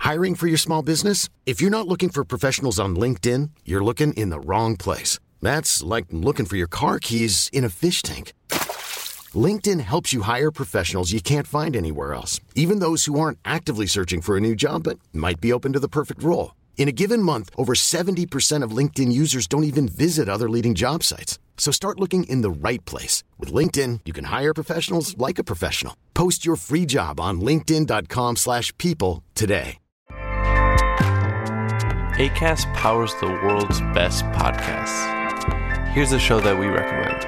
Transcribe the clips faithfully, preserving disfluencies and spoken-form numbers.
Hiring for your small business? If you're not looking for professionals on LinkedIn, you're looking in the wrong place. That's like looking for your car keys in a fish tank. LinkedIn helps you hire professionals you can't find anywhere else, even those who aren't actively searching for a new job but might be open to the perfect role. In a given month, over seventy percent of LinkedIn users don't even visit other leading job sites. So start looking in the right place. With LinkedIn, you can hire professionals like a professional. Post your free job on linkedin.com slash people today. Acast powers the world's best podcasts. Here's a show that we recommend.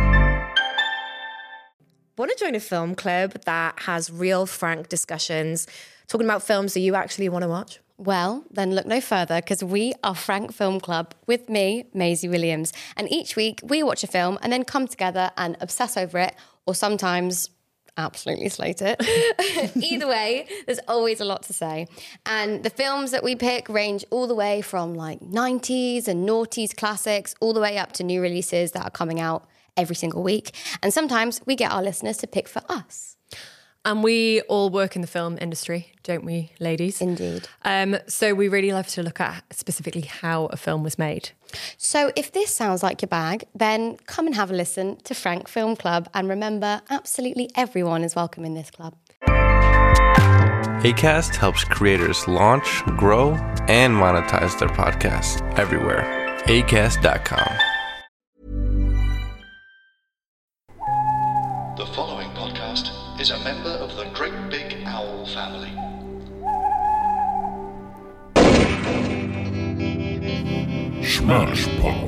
Want to join a film club that has real, frank discussions, talking about films that you actually want to watch? Well, then look no further, because we are Frank Film Club with me, Maisie Williams. And each week we watch a film and then come together and obsess over it, or sometimes absolutely slate it. Either way, there's always a lot to say. And the films that we pick range all the way from like nineties and noughties classics, all the way up to new releases that are coming out every single week. And sometimes we get our listeners to pick for us. And we all work in the film industry, don't we, ladies? Indeed. Um, so we really love to look at specifically how a film was made. So if this sounds like your bag, then come and have a listen to Frank Film Club. And remember, absolutely everyone is welcome in this club. Acast helps creators launch, grow, and monetize their podcasts everywhere. acast dot com. The following podcast is a member of the Great Big Owl family. Smash Pod.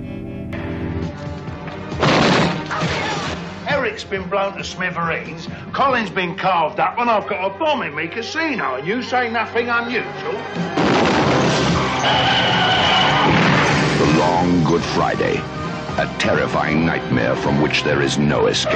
Eric's been blown to smithereens, Colin's been carved up, and I've got a bomb in me casino, and you say nothing unusual? The Long Good Friday. A terrifying nightmare from which there is no escape.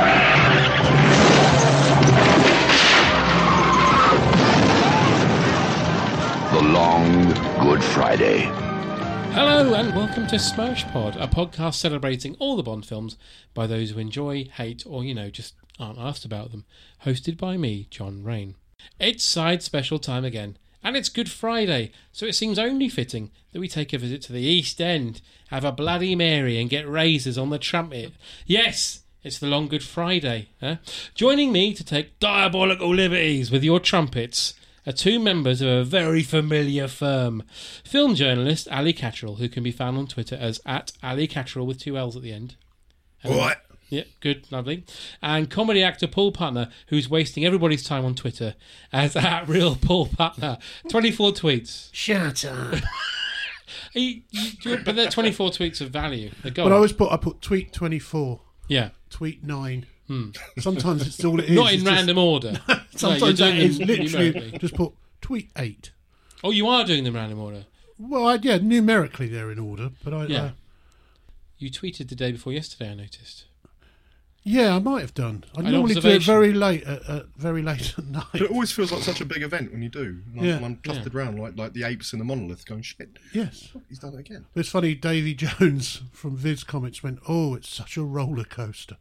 The Long Good Friday. Hello and welcome to Smash Pod, a podcast celebrating all the Bond films by those who enjoy, hate, or, you know, just aren't asked about them. Hosted by me, John Rain. It's side special time again. And it's Good Friday, so it seems only fitting that we take a visit to the East End, have a Bloody Mary and get razors on the trumpet. Yes, it's the Long Good Friday. Huh? Joining me to take diabolical liberties with your trumpets are two members of a very familiar firm. Film journalist Ali Catterall, who can be found on Twitter as at Ali Catterall with two L's at the end. What? Yeah, good, lovely. And comedy actor Paul Putner, who's wasting everybody's time on Twitter as at real Paul Putner. twenty-four tweets. Shut up. you, you, but they're twenty-four tweets of value. But on. I always put I put tweet twenty-four. Yeah. Tweet nine. Hmm. Sometimes it's all it is. Not in it's random just, order. Sometimes no, that is numerically. literally just put tweet eight. Oh, you are doing them random order? Well, I, yeah, numerically they're in order, but I. Yeah. Uh, you tweeted the day before yesterday, I noticed. Yeah, I might have done. I An normally do it very late, at, uh, very late at night. But it always feels like such a big event when you do. And yeah. I'm, I'm clustered yeah. around like like the apes in the monolith, going shit. Yes, he's done it again. It's funny. Davy Jones from Viz Comics went, "Oh, it's such a roller coaster."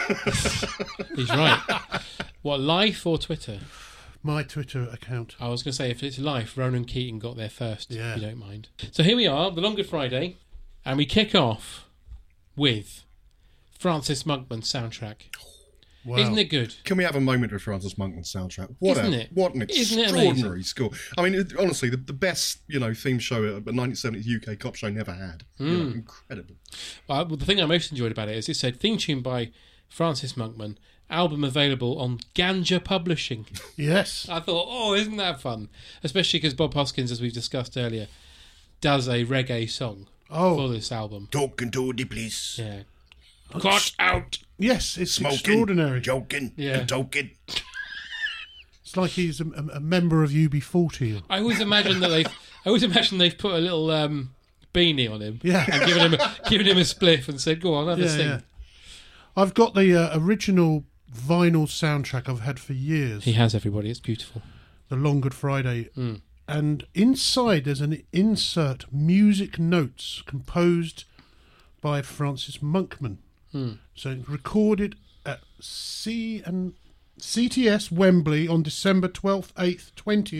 He's right. What, Life or Twitter? My Twitter account. I was going to say, if it's Life, Ronan Keating got there first, yeah. if you don't mind. So here we are, the Long Good Friday, and we kick off with Francis Monkman's soundtrack. Wow. Isn't it good? Can we have a moment with Francis Monkman's soundtrack? What Isn't a, it? What an Isn't it extraordinary score. I mean, it, honestly, the, the best, you know, theme show a nineteen seventies U K cop show never had. Mm. You know, incredible. Well, the thing I most enjoyed about it is it said, theme tune by Francis Monkman, album available on Ganja Publishing. Yes. I thought, oh, isn't that fun? Especially because Bob Hoskins, as we've discussed earlier, does a reggae song oh. for this album. Talking to the police. Yeah. Cut out. Yes, it's Smoking, extraordinary. Joking, yeah. and talking. It's like he's a, a, a member of U B forty. I always imagine that they've. I always imagine they've put a little um, beanie on him, yeah, and given him a, given him a spliff and said, "Go on, have yeah, a sing." Yeah. I've got the uh, original vinyl soundtrack I've had for years. He has, everybody. It's beautiful. The Long Good Friday, mm. and inside there's an insert music notes composed by Francis Monkman. Hmm. So recorded at C and C T S Wembley on December twelfth, eighth, twentieth,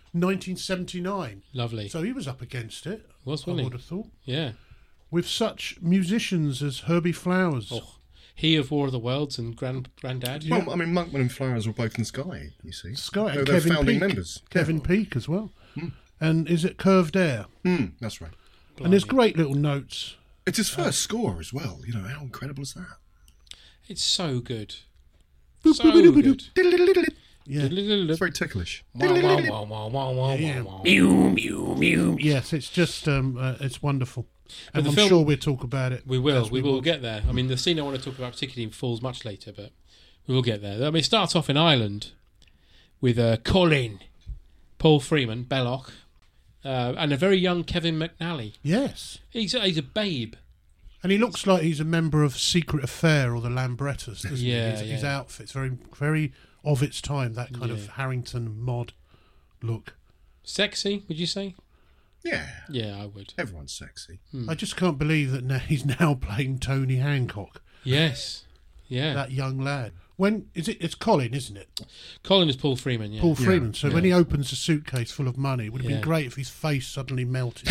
nineteen seventy-nine. Lovely. So he was up against it. Was, I wasn't he? would have thought. Yeah. With such musicians as Herbie Flowers. Oh, he of War of the Worlds and Grand Grandad. Well, I mean, Monkman and Flowers were both in Sky, you see. Sky. They're, And they're Kevin founding Peake. members. Kevin Yeah. Peake as well. And is it Curved Air? Mm, that's right. And there's great little notes. It's his first score as well. You know, how incredible is that? It's so good. So good. Yeah. It's very ticklish. Wow, wow, wow, wow, wow, wow, Yeah. wow. Mew, mew, mew. Yes, it's just, um, uh, it's wonderful. But And the I'm film- sure we'll talk about it. We will. as We will watch. get there. I mean, the scene I want to talk about particularly falls much later, but we will get there. I mean, it starts off in Ireland with uh, Colin, Paul Freeman, Belloc, uh, and a very young Kevin McNally. Yes. He's a, he's a babe. And he looks like he's a member of Secret Affair or the Lambrettas, doesn't Yeah, he? His, his yeah. outfit's very, very of its time, that kind of Yeah. Harrington mod look. Sexy, would you say? Yeah. Yeah, I would. Everyone's sexy. Hmm. I just can't believe that now he's now playing Tony Hancock. Yes. Yeah. That young lad. When is it? It's Colin, isn't it? Colin is Paul Freeman, yeah. Paul Freeman. So Yeah. when he opens a suitcase full of money, it would have Yeah. been great if his face suddenly melted.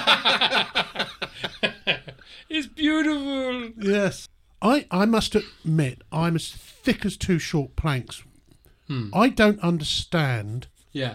It's beautiful. Yes. I, I must admit, I'm as thick as two short planks. Hmm. I don't understand Yeah.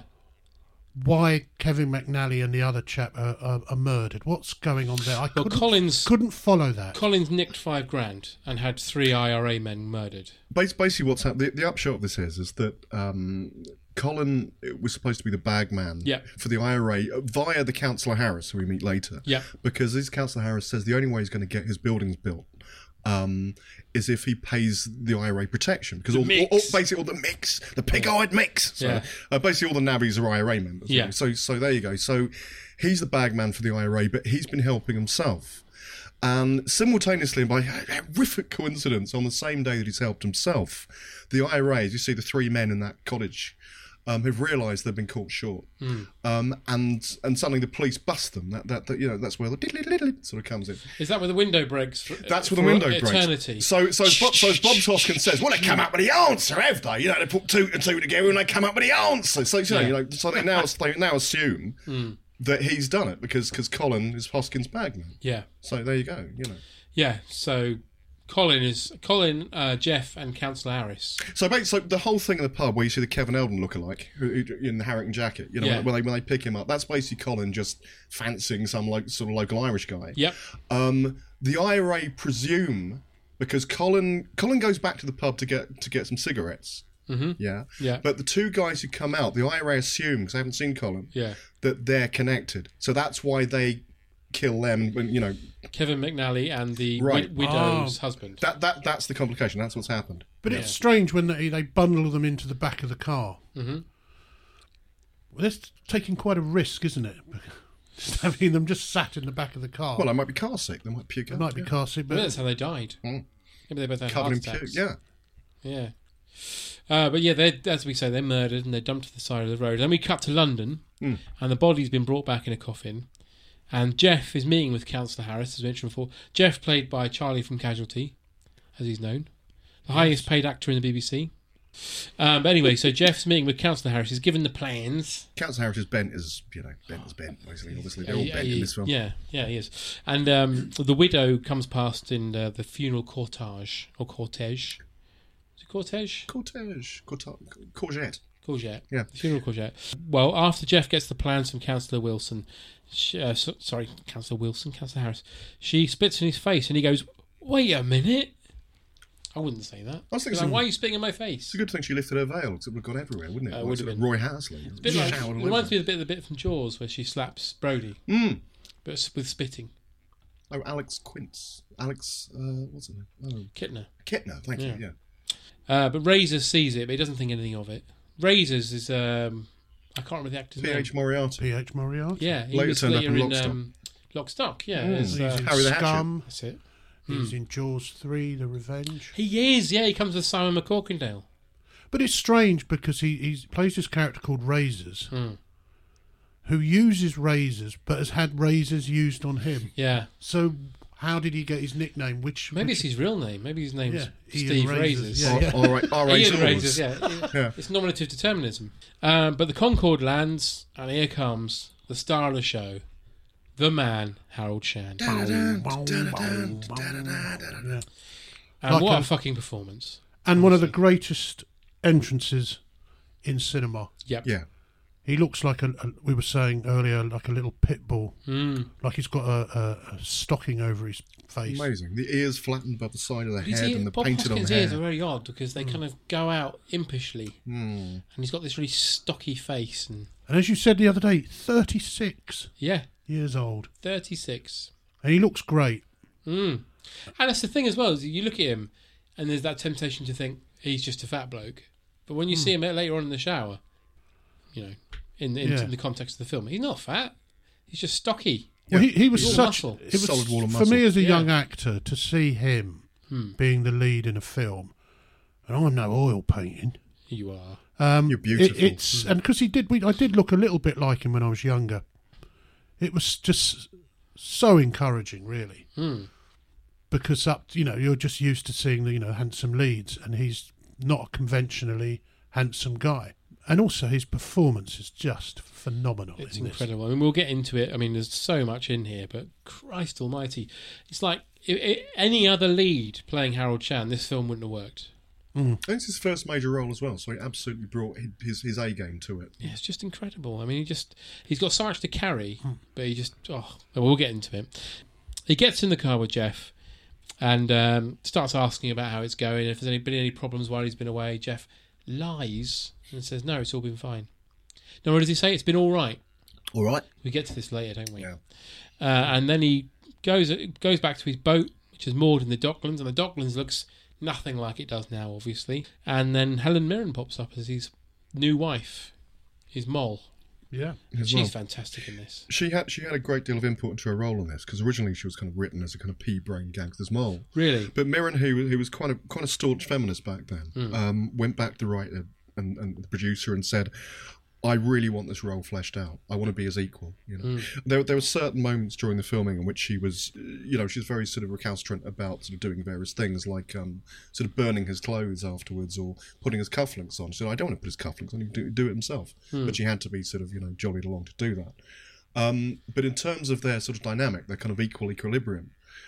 why Kevin McNally and the other chap are, are, are murdered. What's going on there? I Well, couldn't, Colin's couldn't follow that. Collins nicked five grand and had three I R A men murdered. Bas- Basically, what's happened, the, the upshot of this is, is that um, Colin was supposed to be the bag man Yep. for the I R A via the Councillor Harris, who we meet later. Yep. Because this Councillor Harris says the only way he's going to get his buildings built um, is if he pays the I R A protection. Because The all, all, mix. all, basically all the mix, the pig-eyed mix. So, Yeah. uh, basically all the navvies are I R A members. Yeah. Really. So, so there you go. So he's the bag man for the I R A, but he's been helping himself. And simultaneously, and by a horrific coincidence, on the same day that he's helped himself, the I R A, as you see the three men in that cottage, um, have realised they've been caught short, Mm. um, and and suddenly the police bust them. That that, that you know that's where the diddly-diddly sort of comes in. Is that where the window breaks? For, That's where for the window eternity. breaks. So so as Bob, so as Bob Hoskins says, well, they come up with the answer, have they? You know, they put two and two together and they come up with the answer. So you know, Yeah. you know so they now they now assume Mm. that he's done it because because Colin is Hoskins' bagman. Yeah. So there you go. You know. Yeah. So Colin is Colin, uh, Jeff, and Councillor Harris. So basically, so the whole thing in the pub where you see the Kevin Eldon lookalike who, who, in the Harrington jacket, you know, Yeah. when they when they pick him up, that's basically Colin just fancying some like sort of local Irish guy. Yep. Um, the I R A presume because Colin Colin goes back to the pub to get to get some cigarettes. Mm-hmm. Yeah. Yeah. But the two guys who come out, the I R A assume because I haven't seen Colin, Yeah. that they're connected. So that's why they kill them. When you know Kevin McNally and the Right. wi- widow's Oh. husband. that that that's the complication. That's what's happened. But Yeah. it's strange when they, they bundle them into the back of the car. Mm-hmm. Well, that's taking quite a risk, isn't it? Just having them just sat in the back of the car. Well, they might be car sick. They might puke. They out, might be yeah. car sick, Well, but that's how they died. Mm. Maybe they both had Covered heart in puke. attacks. Yeah. Yeah. Uh, but yeah, they as we say, they're murdered and they're dumped to the side of the road. Then we cut to London, Mm. and the body's been brought back in a coffin. And Jeff is meeting with Councillor Harris, as mentioned before. Jeff, played by Charlie from Casualty, as he's known, the highest paid actor in the B B C. Um, but anyway, so Jeff's meeting with Councillor Harris. He's given the plans. Councillor Harris is bent as you know, bent as bent. Basically, obviously they're all Yeah, bent he- in this film. Yeah, yeah, he is. And um, the widow comes past in uh, the funeral cortege or cortege. Is it cortege? Cortege, Corta- courgette. Courgette. Yeah. The funeral courgette. Well, after Jeff gets the plans from Councillor Wilson, she, uh, so, sorry, Councillor Wilson, Councillor Harris, she spits in his face and he goes, "Wait a minute." I wouldn't say that. I was thinking Like, some- why are you spitting in my face? It's a good thing she lifted her veil because it would have gone everywhere, wouldn't it? Uh, Like would sort have of been. Roy Hasley. It's a bit like, Showered all it reminds over. me of the bit, the bit from Jaws where she slaps Brody, Mm. but s- with spitting. Oh, Alex Quince. Alex, uh, what's it? Oh, Kittner. Kittner, thank Yeah. you, yeah. Uh, but Razors sees it, but he doesn't think anything of it. Razors is, um, I can't remember the actor's P name. H Moriarty. P H Moriarty. Yeah, he Later was turned up later in in Lock, Stock. um, Lock, Stock, yeah. Mm. as, He's uh, in Harry the Hatchet. Scum. that's it. He's Hmm. in Jaws three, The Revenge. He is, yeah, he comes with Simon McCorkindale. But it's strange because he he plays this character called Razors, Hmm. who uses razors but has had razors used on him. Yeah. So How did he get his nickname? Which Maybe which, it's his real name. Maybe his name's Yeah, Ian Steve Razors. Razors. Yeah, yeah. All right, all right, Ian swords. Razors, yeah. Yeah. It's nominative determinism. Um, but the Concorde lands, and here comes the star of the show, the man, Harold Shand. And Like what a, a- fucking performance. and one of the greatest entrances in cinema. Yep. Yeah. He looks like a, a we were saying earlier, like a little pit bull. Mm. Like he's got a, a, a stocking over his face. Amazing. The ears flattened above the side of the His head ear- and the Bob painted on Hoskins' hair. ears are very odd because they kind of go out impishly. Mm. And he's got this really stocky face. And And as you said the other day, thirty-six yeah, years old. thirty-six. And he looks great. Mm. And that's the thing as well, is you look at him and there's that temptation to think he's just a fat bloke. But when you see him later on in the shower, you know, in, in Yeah. the context of the film, he's not fat. He's just stocky. Well, he, he was He's all such. muscle. It was, Solid wall of for muscle. me as a Yeah. young actor to see him Hmm. being the lead in a film, and I'm no oil painting. You are. Um, You're it- beautiful. it's and because he did, we, I did look a little bit like him when I was younger. It was just so encouraging, really, Hmm. because up, you know, you're just used to seeing the you know handsome leads, and he's not a conventionally handsome guy. And also his performance is just phenomenal. It's in this. incredible. I mean, we'll get into it. I mean, there's so much in here, but Christ almighty. It's like i i any other lead playing Harold Shand, this film wouldn't have worked. And it's his first major role as well, so he absolutely brought his his A game to it. Yeah, it's just incredible. I mean, he just, he's got so much to carry, but he just, oh, well, we'll get into it. He gets in the car with Jeff and um, starts asking about how it's going, if there's any, been any problems while he's been away. Jeff lies and says, no, it's all been fine. Now, what does he say? It's been all right. All right. We get to this later, don't we? Yeah. Uh, and then he goes goes back to his boat, which is moored in the Docklands, and the Docklands looks nothing like it does now, obviously. And then Helen Mirren pops up as his new wife, his Moll. Yeah, As She's well. fantastic in this. She had she had a great deal of input into her role in this because originally she was kind of written as a kind of pea-brain gangster's mole. Really? But Mirren, who who was quite a quite a staunch feminist back then, Mm. um, went back to the writer and, and the producer and said, "I really want this role fleshed out. I want to be as equal." You know, Mm. there there were certain moments during the filming in which she was, you know, she was very sort of recalcitrant about sort of doing various things like um, sort of burning his clothes afterwards or putting his cufflinks on. She said, "I don't want to put his cufflinks on. He can do, do it himself." Mm. But she had to be sort of, you know, jollied along to do that. Um, but in terms of their sort of dynamic, their kind of equal equilibrium,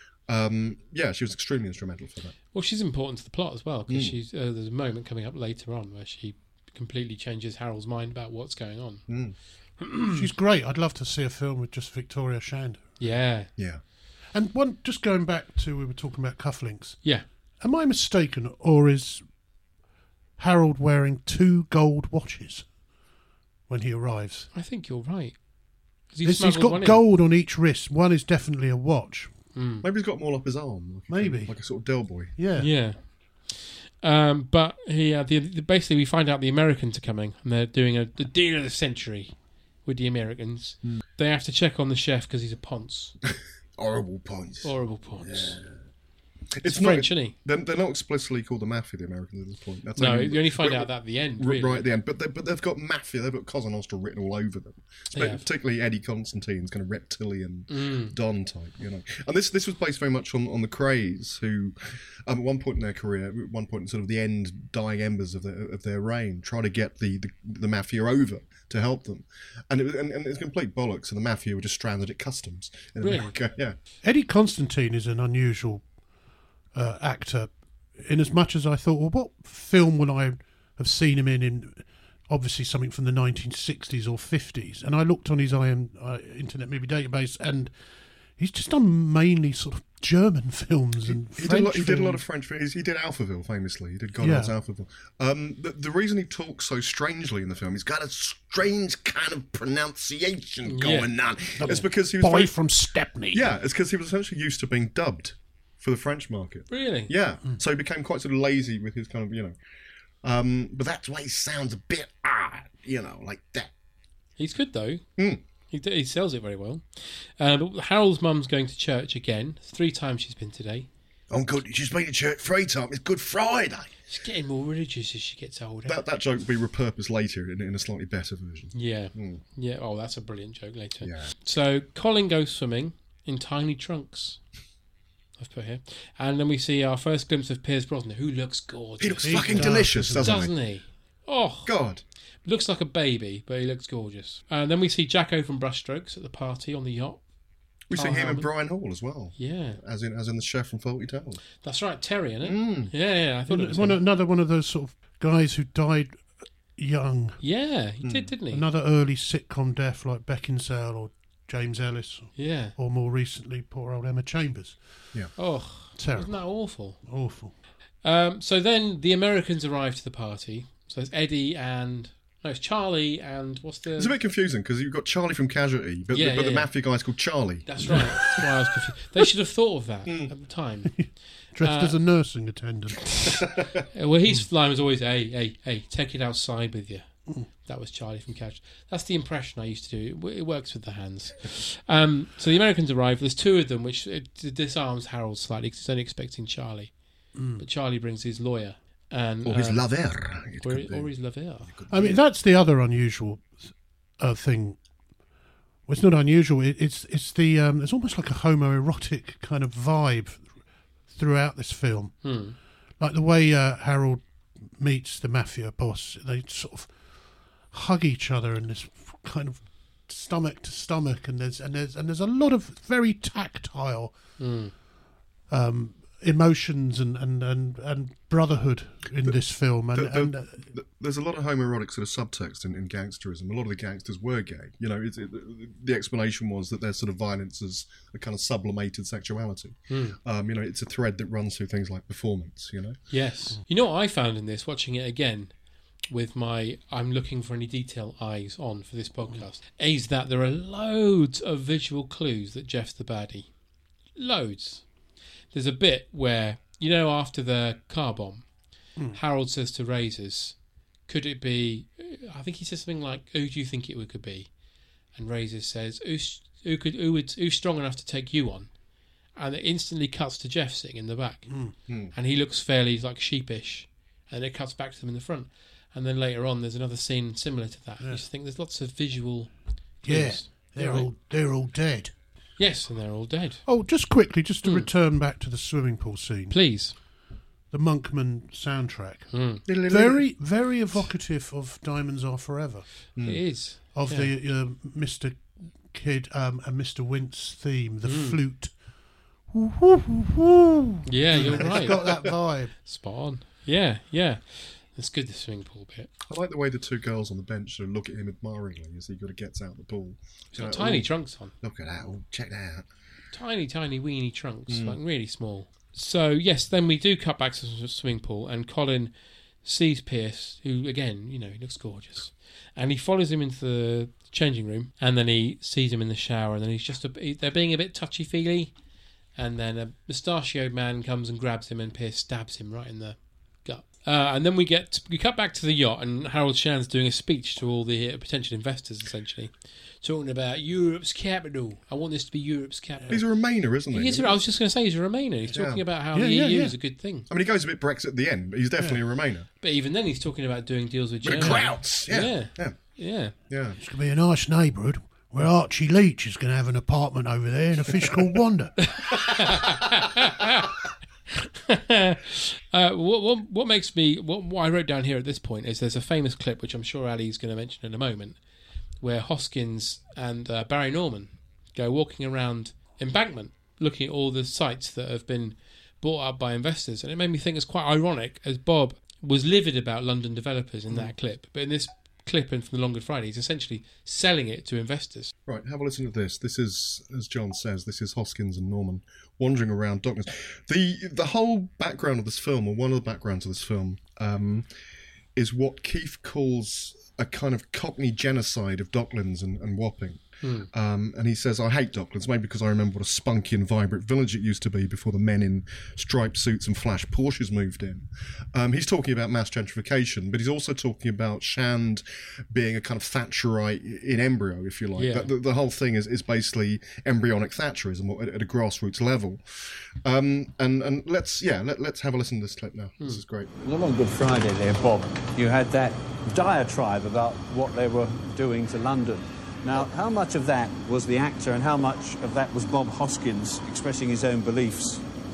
um, yeah, she was extremely instrumental for that. Well, she's important to the plot as well, because Mm. she's uh, there's a moment coming up later on where she completely changes Harold's mind about what's going on. Mm. She's great. I'd love to see a film with just Victoria Shand. Yeah. Yeah. And one, just going back to, we were talking about cufflinks. Yeah. Am I mistaken, or is Harold wearing two gold watches when he arrives? I think you're right. 'Cause he He's, he's smuggled one got in. gold on each wrist. One is definitely a watch. Mm. Maybe he's got them all up his arm. Like a, Maybe. Like a sort of Del Boy. Yeah. Yeah. Um, but he, uh, the, the, basically, we find out the Americans are coming, and they're doing a, the deal of the century with the Americans. Mm. They have to check on the chef because he's a ponce. Horrible points. Horrible ponce. It's, French, not, isn't he? They're, they're not explicitly called the mafia, the Americans, at this point. That's No, only- you only find right- out that at the end, r- really. Right at the end. But, they, but they've got mafia, they've got Cosa Nostra written all over them. They have. Particularly Eddie Constantine's kind of reptilian Mm. Don type, you know. And this this was based very much on, on the Krays, who um, at one point in their career, at one point in sort of the end, dying embers of their, of their reign, try to get the, the, the mafia over to help them. And it was, and, and it was complete bollocks, and the mafia were just stranded at customs in Really? America. Yeah. Eddie Constantine is an unusual uh, actor, in as much as I thought, well, what film would I have seen him in? In obviously something from the nineteen sixties or fifties. And I looked on his I M, uh, Internet Movie Database, and he's just done mainly sort of German films and He French did, a lot, he did a lot films. of French films. He did Alphaville famously. He did Godard's Yeah. Alphaville. Um, the, the reason he talks so strangely in the film, he's got a strange kind of pronunciation going on. It's because he was Boy very- from Stepney. Yeah, it's because he was essentially used to being dubbed for the French market. Really? Yeah. So he became quite sort of lazy with his kind of, you know. Um, but that's why he sounds a bit odd, you know, like that. He's good, though. Mm. He, d- he sells it very well. Uh, but Harold's mum's going to church again. Three times she's been today. I'm good. She's been to church three times. It's Good Friday. She's getting more religious as she gets older. That that joke will be repurposed later in, in a slightly better version. Yeah. Mm. Yeah. Oh, that's a brilliant joke later. Yeah. So Colin goes swimming in tiny trunks. I've put here. And then we see our first glimpse of Pierce Brosnan, who looks gorgeous. He looks fucking delicious, doesn't, doesn't he? Oh, God. Looks like a baby, but he looks gorgeous. And then we see Jacko from Brushstrokes at the party on the yacht. We see him and Brian Hall as well. Yeah. As in as in the chef from Fawlty Towers. That's right, Terry, isn't it? Mm. Yeah, yeah, I thought one, it was one, him. another one of those sort of guys who died young. Yeah, he mm. did, didn't he? Another early sitcom death like Beckinsale or James Ellis. Yeah. Or more recently, poor old Emma Chambers. Yeah. Oh, terrible. Isn't that awful? Awful. Um, so then the Americans arrive to the party. So it's Eddie and... No, it's Charlie and what's the... It's a bit confusing because you've got Charlie from Casualty, but, yeah, the, but yeah, the yeah. mafia guy's called Charlie. That's right. That's why I was confused. They should have thought of that mm. at the time. Dressed uh, as a nursing attendant. Well, his line was always, hey, hey, hey, take it outside with you. Mm. That was Charlie from Casualty. That's the impression I used to do. It, it works with the hands. Um, so the Americans arrive. There's two of them, which it disarms Harold slightly because he's only expecting Charlie. Mm. But Charlie brings his lawyer. And, or his um, lover. Or, or his lover. I mean, that's the other unusual uh, thing. Well, it's not unusual. It, it's it's the um, there's almost like a homoerotic kind of vibe throughout this film. Hmm. Like the way uh, Harold meets the mafia boss. They sort of hug each other in this kind of stomach to stomach, and there's and there's and there's a lot of very tactile. Hmm. Um, emotions and, and, and, and brotherhood in the, this film. And, the, the, and uh, the, there's a lot of homoerotic sort of subtext in, in gangsterism. A lot of the gangsters were gay. You know, it, it, the explanation was that their sort of violence is a kind of sublimated sexuality. Mm. Um, you know, it's a thread that runs through things like performance, you know? Yes. You know what I found in this, watching it again, with my I'm looking for any detail eyes on for this podcast, is that there are loads of visual clues that Jeff's the baddie. Loads. There's a bit where, you know, after the car bomb, mm. Harold says to Razors, could it be, I think he says something like, who do you think it could be? And Razors says, who's, who could, who would, who's strong enough to take you on? And it instantly cuts to Jeff sitting in the back. Mm. Mm. And he looks fairly like sheepish. And it cuts back to them in the front. And then later on, there's another scene similar to that. Yeah. I just think there's lots of visual clues. Yeah, they're right. all they're all dead. Yes, and they're all dead. Oh, just quickly, just to mm. return back to the swimming pool scene. Please. The Monkman soundtrack. Mm. Very, very evocative of Diamonds Are Forever. Mm. It is. Of yeah. the uh, Mister Kidd um, and Mister Wintz theme, the mm. flute. Woo, woo, woo, woo. Yeah, you're right. It's got that vibe. Spot on. Yeah, yeah. It's good, the swimming pool bit. I like the way the two girls on the bench sort of look at him admiringly as he kind of gets out of the pool. He's got like, tiny oh, trunks on. Look at that. Oh, check that out. Tiny, tiny, weeny trunks. Mm. Like really small. So, yes, then we do cut back to the swimming pool and Colin sees Pierce, who, again, you know, he looks gorgeous. And he follows him into the changing room and then he sees him in the shower and then he's just, a, they're being a bit touchy-feely. And then a mustachioed man comes and grabs him and Pierce stabs him right in the gut. Uh, and then we get we cut back to the yacht, and Harold Shan's doing a speech to all the uh, potential investors, essentially, talking about Europe's capital. I want this to be Europe's capital. He's a Remainer, isn't he? he is, I was just going to say he's a Remainer. He's talking yeah. about how yeah, the yeah, E U yeah. is a good thing. I mean, he goes a bit Brexit at the end, but he's definitely yeah. a Remainer. But even then, he's talking about doing deals with With Germany. Krauts, yeah, Yeah. yeah, yeah, yeah. It's going to be a nice neighbourhood where Archie Leach is going to have an apartment over there and a fish called Wanda. uh, what, what what makes me what, what I wrote down here at this point is there's a famous clip which I'm sure Ali's going to mention in a moment where Hoskins and uh, Barry Norman go walking around Embankment looking at all the sites that have been bought up by investors, and it made me think it's quite ironic as Bob was livid about London developers in mm. that clip, but in this clip and from the Long Good Friday he's essentially selling it to investors. Right, have a listen to this. This is, as John says, this is Hoskins and Norman wandering around Docklands. The the whole background of this film, or one of the backgrounds of this film, um, is what Keith calls a kind of Cockney genocide of Docklands and, and Wapping. Hmm. Um, and he says, I hate Docklands, maybe because I remember what a spunky and vibrant village it used to be before the men in striped suits and flash Porsches moved in. Um, he's talking about mass gentrification, but he's also talking about Shand being a kind of Thatcherite in embryo, if you like. Yeah. The, the, the whole thing is, is basically embryonic Thatcherism at, at a grassroots level. Um, and, and let's, yeah, let, let's have a listen to this clip now. Hmm. This is great. It was on Good Friday there, Bob. You had that diatribe about what they were doing to London. Now, how much of that was the actor and how much of that was Bob Hoskins expressing his own beliefs?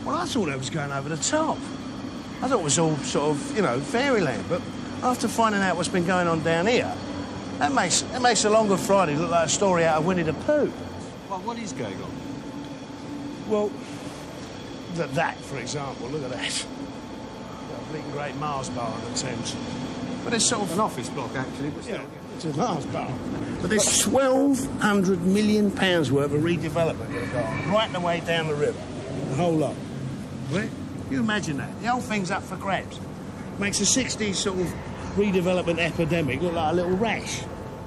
Well, I thought it was going over the top. I thought it was all sort of, you know, fairyland. But after finding out what's been going on down here, that makes that makes a Long Good Friday look like a story out of Winnie the Pooh. Well, what is going on? Well, that, that for example, look at that. Got a bleeding great Mars bar on the Thames. But there's sort of... An office block, actually, but still. Yeah, it's a Mars bar. But there's twelve hundred million pounds worth of redevelopment going to go on right the way down the river. The whole lot. Right? You imagine that. The whole thing's up for grabs. Makes a sixties sort of redevelopment epidemic look like a little rash.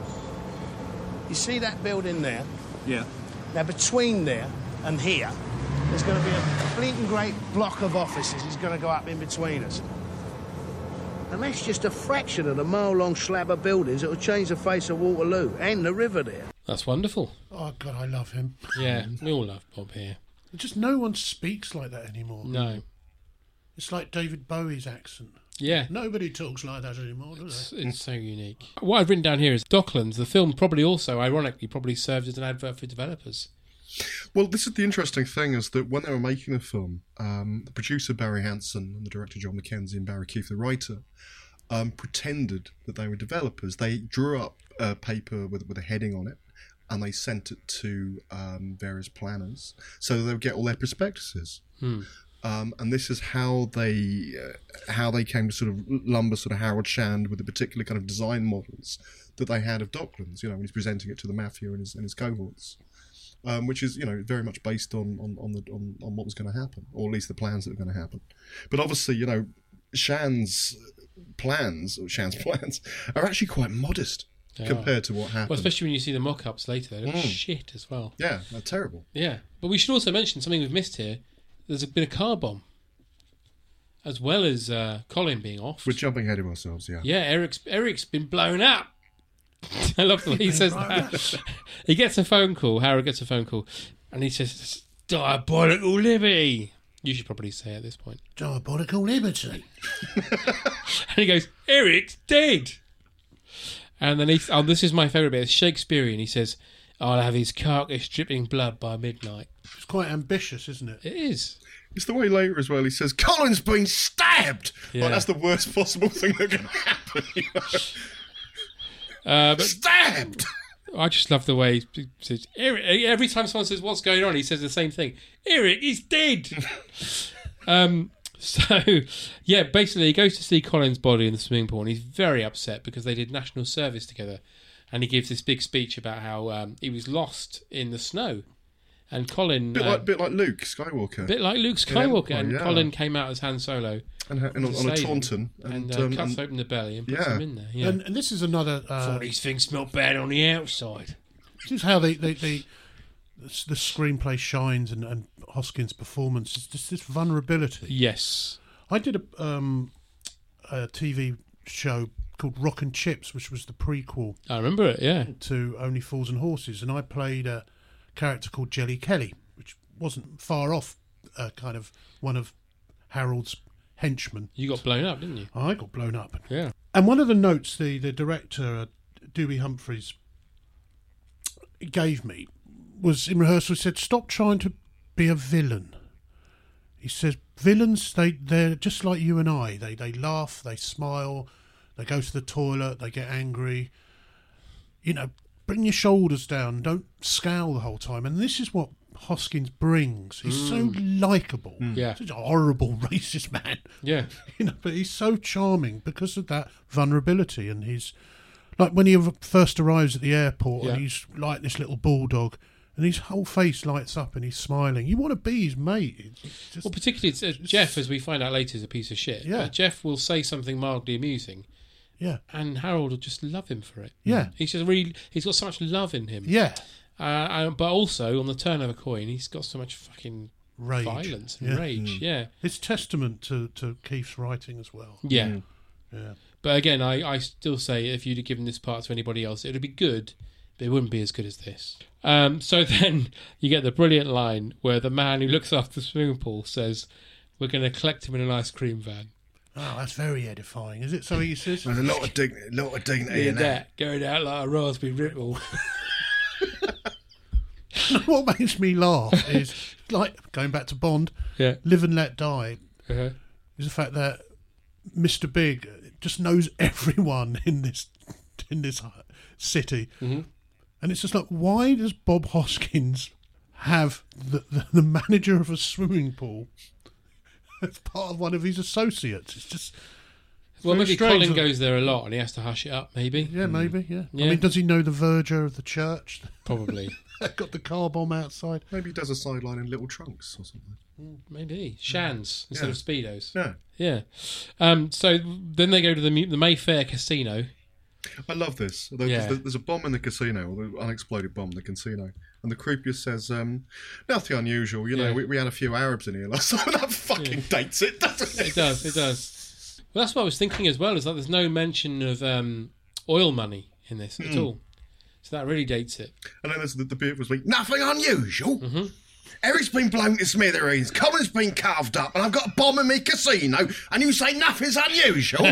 You see that building there? Yeah. Now, between there and here, there's going to be a bleeding great block of offices is going to go up in between us. And that's just a fraction of the mile-long slab of buildings that will change the face of Waterloo and the river there. That's wonderful. Oh, God, I love him. Yeah, we all love Bob here. Just no one speaks like that anymore. No. It's like David Bowie's accent. Yeah. Nobody talks like that anymore, do It's, they? it's so unique. What I've written down here is Docklands, the film probably also, ironically, probably served as an advert for developers. Well, this is the interesting thing, is that when they were making the film, um, the producer Barry Hansen and the director John McKenzie and Barry Keefe, the writer, um, pretended that they were developers. They drew up a paper with, with a heading on it, and they sent it to um, various planners so that they would get all their prospectuses. Hmm. Um, and this is how they uh, how they came to sort of lumber sort of Harold Shand with the particular kind of design models that they had of Docklands, you know, when he's presenting it to the mafia and his, and his cohorts. Um, which is, you know, very much based on on on, the, on on what was going to happen, or at least the plans that were going to happen. But obviously, you know, Shand's plans, or Shand's plans, are actually quite modest They compared are. to what happened. Well, especially when you see the mock-ups later, they look Mm. shit as well. Yeah, they're terrible. Yeah, but we should also mention something we've missed here. There's been a car bomb, as well as uh, Colin being off. We're jumping ahead of ourselves, yeah. Yeah, Eric's Eric's been blown up. I love the way he says that. He gets a phone call. Harold gets a phone call, and he says, "Diabolical liberty." You should probably say at this point, "Diabolical liberty." And he goes, "Eric's dead." And then he, oh, this is my favourite bit. It's Shakespearean. He says, "I'll have his carcass dripping blood by midnight." It's quite ambitious, isn't it? It is. It's the way later as well he says, "Colin's been stabbed!" Yeah. Like, that's the worst possible thing that can happen, you know? Uh, but Stabbed! I just love the way he says, Eric, every time someone says, "What's going on?" he says the same thing. Eric, he's dead. um, so, yeah, basically he goes to see Colin's body in the swimming pool, and he's very upset because they did national service together. And he gives this big speech about how um, he was lost in the snow. And Colin... Bit uh, like, bit like Luke Skywalker. bit like Luke In Skywalker. Empire, and yeah. Colin came out as Han Solo. And, ha- and on, on a Save him, tauntaun. And, And, uh, um, cuts and- open the belly and puts yeah. him in there. Yeah. And, and this is another. Uh, Thought these things smell bad on the outside. This is how they, they, they the, the screenplay shines, and, and Hoskins' performance is just this vulnerability. Yes. I did a, um, a T V show called Rock and Chips, which was the prequel. I remember it, yeah. To Only Fools and Horses, and I played a character called Jelly Kelly, which wasn't far off uh, kind of one of Harold's henchmen. You got blown up, didn't you? I got blown up. Yeah. And one of the notes the, the director, uh, Dewey Humphreys, gave me was in rehearsal. He said, "Stop trying to be a villain." He says, "Villains, they, they're just like you and I. They, they laugh, they smile, they go to the toilet, they get angry. You know, bring your shoulders down. Don't scowl the whole time." And this is what Hoskins brings. He's Mm. so likeable. Mm. Yeah. Such a horrible racist man. Yeah. You know, but he's so charming because of that vulnerability. And he's like when he first arrives at the airport, Yeah. and he's like this little bulldog, and his whole face lights up and he's smiling. You want to be his mate. It's just, Well, particularly it's, uh, Jeff, as we find out later, is a piece of shit. Yeah. Uh, Jeff will say something mildly amusing. Yeah. And Harold will just love him for it. Yeah. He's just really, he's got so much love in him. Yeah. Uh, uh, but also, on the turn of a coin, he's got so much fucking rage. violence and Yeah. rage. Yeah. It's testament to, to Keith's writing as well. Yeah. Yeah. But again, I, I still say if you'd have given this part to anybody else, it would be good, but it wouldn't be as good as this. Um, so then you get the brilliant line where the man who looks after the swimming pool says, "We're going to collect him in an ice cream van." Oh, that's very edifying. Is it something he says? There's a lot of dignity, a lot of dignity Yeah, in that. that going out like a raspberry ripple. what makes me laugh is, like, going back to Bond, yeah. Live and Let Die, uh-huh. is the fact that Mister Big just knows everyone in this in this city. Mm-hmm. And it's just like, why does Bob Hoskins have the, the, the manager of a swimming pool as part of one of his associates? It's just... Well, maybe strange. Colin goes there a lot and he has to hush it up, maybe. Yeah, maybe, yeah. yeah. I mean, does he know the verger of the church? Probably. Got the car bomb outside. Maybe he does a sideline in little trunks or something. Maybe. Shans instead Yeah. of Speedos. Yeah. Yeah. Um, so then they go to the, the Mayfair Casino. I love this. There's, Yeah. there's a bomb in the casino, or the unexploded bomb in the casino. And the croupier says, um, nothing unusual. You know, Yeah. we, we had a few Arabs in here last night. That fucking Yeah. dates it, doesn't it? It does, it does. Well, that's what I was thinking as well, is that there's no mention of um, oil money in this at Mm. all. So that really dates it. And then there's the, the bit was like, nothing unusual. Mm-hmm. Eric's been blown to smithereens, Colin's been carved up, and I've got a bomb in me casino, and you say nothing's unusual?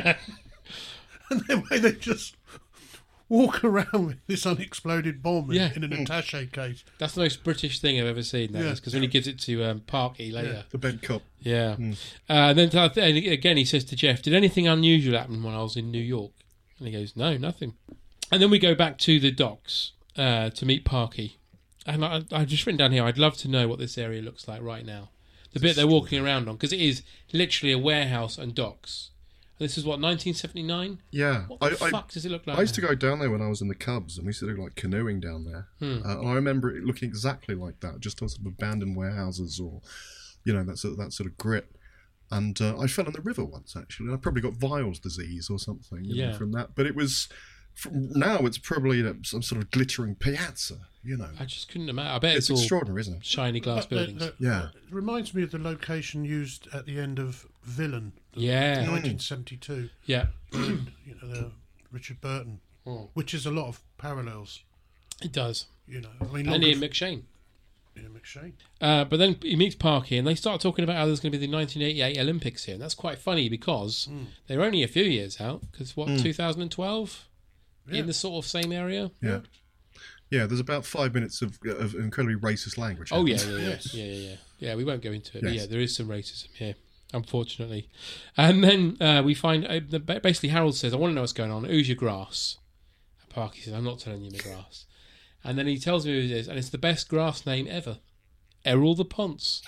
And then way they just walk around with this unexploded bomb in, Yeah. in an attaché case. That's the most British thing I've ever seen, that Yeah. is, because when he gives it to um, Parky later. The bed cop. Yeah. Uh, then uh, and again he says to Jeff, did anything unusual happen when I was in New York? And he goes, no, nothing. And then we go back to the docks uh, to meet Parky. And I, I've just written down here, I'd love to know what this area looks like right now. The bit they're walking around on, because it is literally a warehouse and docks. And this is what, nineteen seventy-nine? Yeah. What the fuck does it look like I used to now? go down there when I was in the Cubs, and we used to do like canoeing down there. Hmm. Uh, and I remember it looking exactly like that, just sort of abandoned warehouses or, you know, that sort of, that sort of grit. And uh, I fell in the river once, actually. And I probably got Weil's disease or something you know, Yeah. from that. But it was... From now it's probably some sort of glittering piazza, you know. I just couldn't imagine. I bet it's, It's all extraordinary, isn't it? shiny glass But the- buildings. the- Yeah. It reminds me of the location used at the end of Villain. Yeah. nineteen seventy-two. Yeah. you know, the Richard Burton, Mm. which is a lot of parallels. It does. You know, I mean, And look Ian at- McShane. Ian McShane. Uh, but then he meets Parky and they start talking about how there's going to be the nineteen eighty-eight Olympics here. And that's quite funny because Mm. they're only a few years out. Because, what, Mm. two thousand twelve? Yeah. In the sort of same area? Yeah. Yeah, there's about five minutes of, of incredibly racist language. Oh, yeah, happens. yeah, yeah. yeah, yeah, yeah. Yeah, we won't go into it. But Yes. yeah, there is some racism here, unfortunately. And then uh, we find, uh, the, basically Harold says, I want to know what's going on. Who's your grass? And Parky says, I'm not telling you my grass. And then he tells me who it is, and it's the best grass name ever. Errol the Ponce.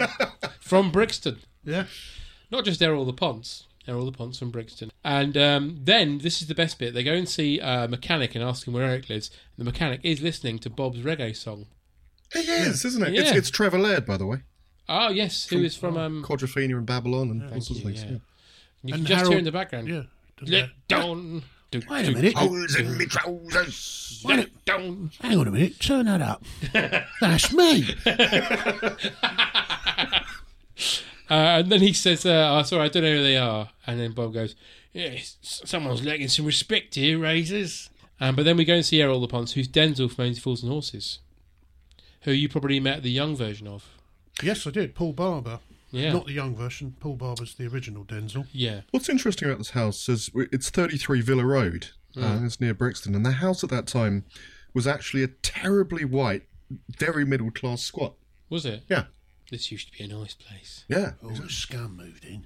From Brixton. Yeah. Not just Errol the Ponce. Errol the Ponce from Brixton. And um, then, this is the best bit, they go and see a mechanic and ask him where Eric lives. And the mechanic is listening to Bob's reggae song. It is, isn't it? It's, Yeah. it's Trevor Laird, by the way. Oh, yes, who is from... Um, Quadrophenia in Babylon and all Thank sorts you, of things. yeah. Yeah. You can And just Harold- hear in the background. Yeah. Let down. Do, Wait a do, minute. do, Holes do. in me trousers. Let it down. Hang on a minute, turn that up. That's me. Uh, and then he says, uh, oh, sorry, I don't know who they are. And then Bob goes, yes, someone's lacking some respect here, Razors. Um, but then we go and see Errol the Ponce, who's Denzel from Only Fools and Horses, who you probably met the young version of. Yes, I did. Paul Barber. Yeah. Not the young version. Paul Barber's the original Denzel. Yeah. What's interesting about this house is it's thirty-three Villa Road. Uh, Mm. it's near Brixton. And the house at that time was actually a terribly white, very middle-class squat. Was it? Yeah. This used to be a nice place. Yeah. Oh, the scum moved in.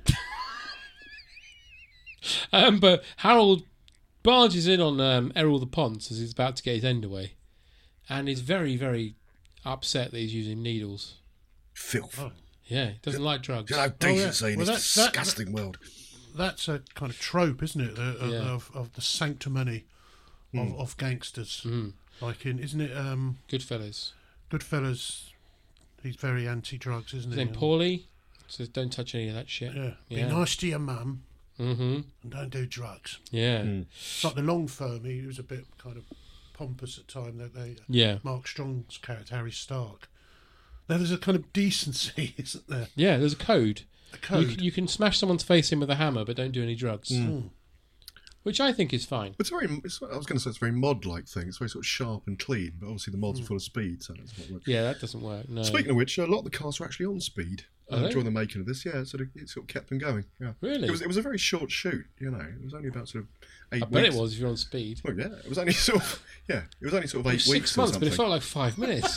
Um, but Harold barges in on um, Errol the Ponce as he's about to get his end away. And is very, very upset that he's using needles. Filth. Oh. Yeah, he doesn't like drugs. Should have decency in Well, this that- that- disgusting world. That's a kind of trope, isn't it? Uh, of, Yeah. of, of the sanctimony of, Mm. of gangsters. Mm. Like in, isn't it? Um, Goodfellas. Goodfellas. He's very anti-drugs, isn't His he? name Paulie says, don't touch any of that shit. Yeah. Yeah. Be nice to your mum Mm-hmm. and don't do drugs. Yeah. It's like the Long Firm. He was a bit kind of pompous at time. That they. Yeah. Mark Strong's character, Harry Stark. Now there's a kind of decency, isn't there? Yeah, there's a code. A code. You, you can smash someone's face in with a hammer, but don't do any drugs. Mm. Which I think is fine. It's very. It's, I was going to say it's a very mod-like thing. It's very sort of sharp and clean, but obviously the mods are full of speed, so that's not work. Yeah, that doesn't work. No. Speaking of which, a lot of the cars are actually on speed. uh, Oh, during the making of this. Yeah, it sort of it sort of kept them going. Yeah, Really? It was it was a very short shoot. You know, it was only about sort of eight I weeks. bet it was if you're on speed. Well, yeah, it was only sort of yeah, it was only sort of It eight was weeks six or months, but something. it felt like five minutes.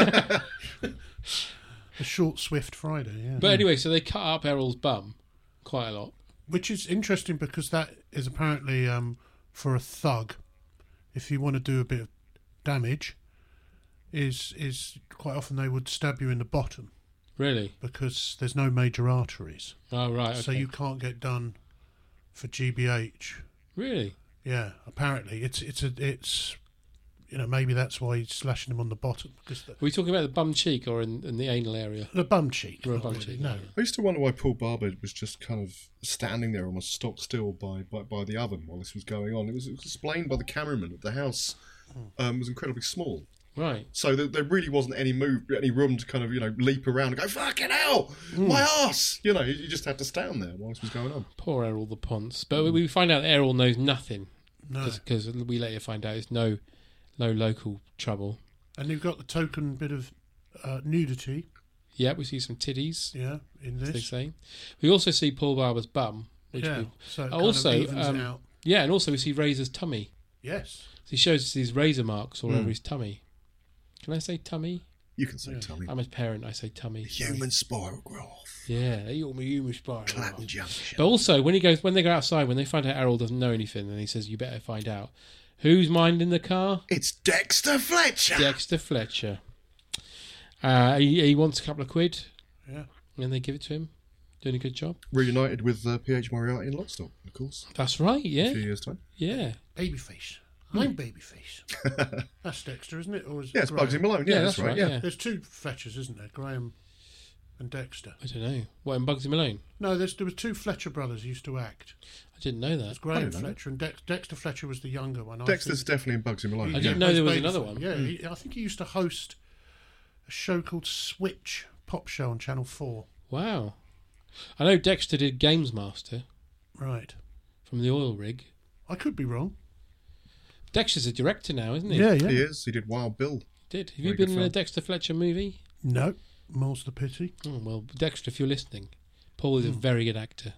A short, swift Friday, yeah. But anyway, so they cut up Errol's bum quite a lot. Which is interesting because that is apparently um, for a thug, if you want to do a bit of damage, is is quite often they would stab you in the bottom. Really? Because there's no major arteries. Oh, right. So okay. you can't get done for G B H. Really? Yeah, apparently. It's, it's, a, it's you know, maybe that's why he's slashing them on the bottom. Because the, Are we talking about the bum cheek or in, in the anal area? the bum cheek. Or a not bum really, cheek, no. I used to wonder why Paul Barber was just kind of standing there almost stock still by, by, by the oven while this was going on. It was, it was explained by the cameraman that the house um, was incredibly small. Right. So there, there really wasn't any move, any room to kind of, you know, leap around and go, fucking hell, my arse! You know, you, you just had to stand there while this was going on. Poor Errol the Ponce. But we, we find out that Errol knows nothing. No. Because we later find out it's no, no local trouble. And you've got the token bit of uh, nudity. Yeah, we see some titties. Yeah, in as this. they say. We also see Paul Barber's bum. Which Yeah, we, so it kind also, of evens um, out. yeah, and also we see Razor's tummy. Yes. So he shows us these razor marks all Mm. over his tummy. Can I say tummy? You can say tummy. I'm a parent, I say tummy. Human spiral growth. Yeah, they call me human spiral. Clapham Junction. But also, when he goes, when they go outside, when they find out Errol doesn't know anything, and he says, "You better find out." Who's minding the car? It's Dexter Fletcher. Dexter Fletcher. Uh, he, he wants a couple of quid. Yeah. And they give it to him. Doing a good job. Reunited with uh, P H Moriarty in Lockstock, of course. That's right. In Yeah. a few years' time. Yeah. Babyface. I'm Babyface. That's Dexter, isn't it? Or is Yeah, it's Graham? Bugsy Malone. Yeah, that's, right. Yeah. There's two Fletchers, isn't there? Graham and Dexter. I don't know. What, in Bugsy Malone? No, there's, there were two Fletcher brothers who used to act. I didn't know that. There's Graham didn't know Fletcher and Dex, Dexter Fletcher was the younger one. I Dexter's think- definitely in Bugsy Malone. he- I yeah. didn't know there was Babyface. another one. Yeah, Hmm. he, I think he used to host a show called Switch Pop Show on Channel four. Wow. I know Dexter did Games Master Right. from the oil rig. I could be wrong. Dexter's a director now, isn't he? Yeah, yeah. He is. He did Wild Bill. Did. Have Very you good been in a film. Dexter Fletcher movie? No, more's the pity. Oh, well, Dexter, if you're listening, Paul is a Hmm. very good actor.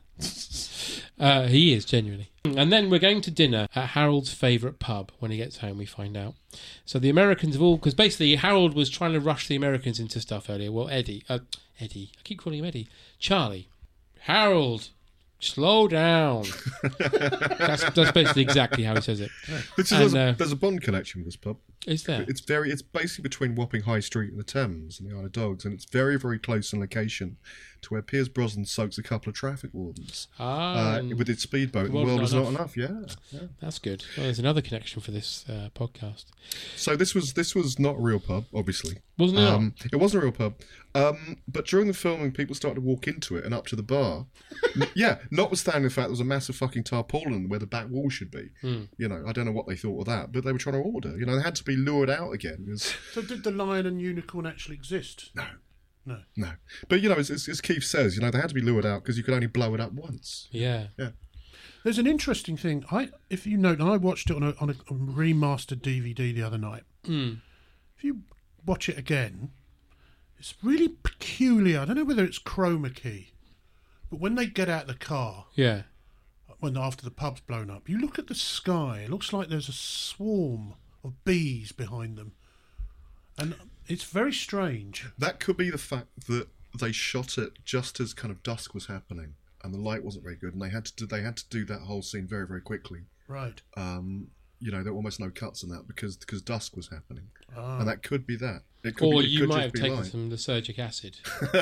uh, he is, genuinely. And then we're going to dinner at Harold's favourite pub. When he gets home, we find out. So the Americans have all... Because basically, Harold was trying to rush the Americans into stuff earlier. Well, Eddie... Uh, Eddie. I keep calling him Eddie. Charlie. Harold, slow down. that's, that's basically exactly how he says it. This is, And, there's, a, uh, there's a Bond connection with this pub. Is there? It's very. It's basically between Wapping High Street and the Thames and the Isle of Dogs, and it's very, very close in location to where Piers Brosnan soaks a couple of traffic wardens Ah, uh, and with his speedboat. the The world is not enough. Yeah, yeah. That's good. Well, there's another connection for this uh, podcast. So this was this was not a real pub, obviously. Wasn't it? Um, it wasn't a real pub. Um, but during the filming, people started to walk into it and up to the bar. N- yeah, notwithstanding the fact there was a massive fucking tarpaulin where the back wall should be. Hmm. You know, I don't know what they thought of that, but they were trying to order. You know, they had to be lured out again. It was- So did the lion and unicorn actually exist? No. No. No. But, you know, as, as, as Keith says, you know, they had to be lured out because you could only blow it up once. Yeah. Yeah. There's an interesting thing. I, if you note, and I watched it on a, on a remastered D V D the other night. Mm. If you watch it again, it's really peculiar. I don't know whether it's chroma key, but when they get out of the car, Yeah. when after the pub's blown up, you look at the sky. It looks like there's a swarm of bees behind them, and it's very strange. That could be the fact that they shot it just as kind of dusk was happening and the light wasn't very good, and they had to do, they had to do that whole scene very, very quickly. Right. Um, you know, there were almost no cuts in that because because dusk was happening, Ah. and that could be that. It could Or be, it you could might just have be taken light. some lysergic acid.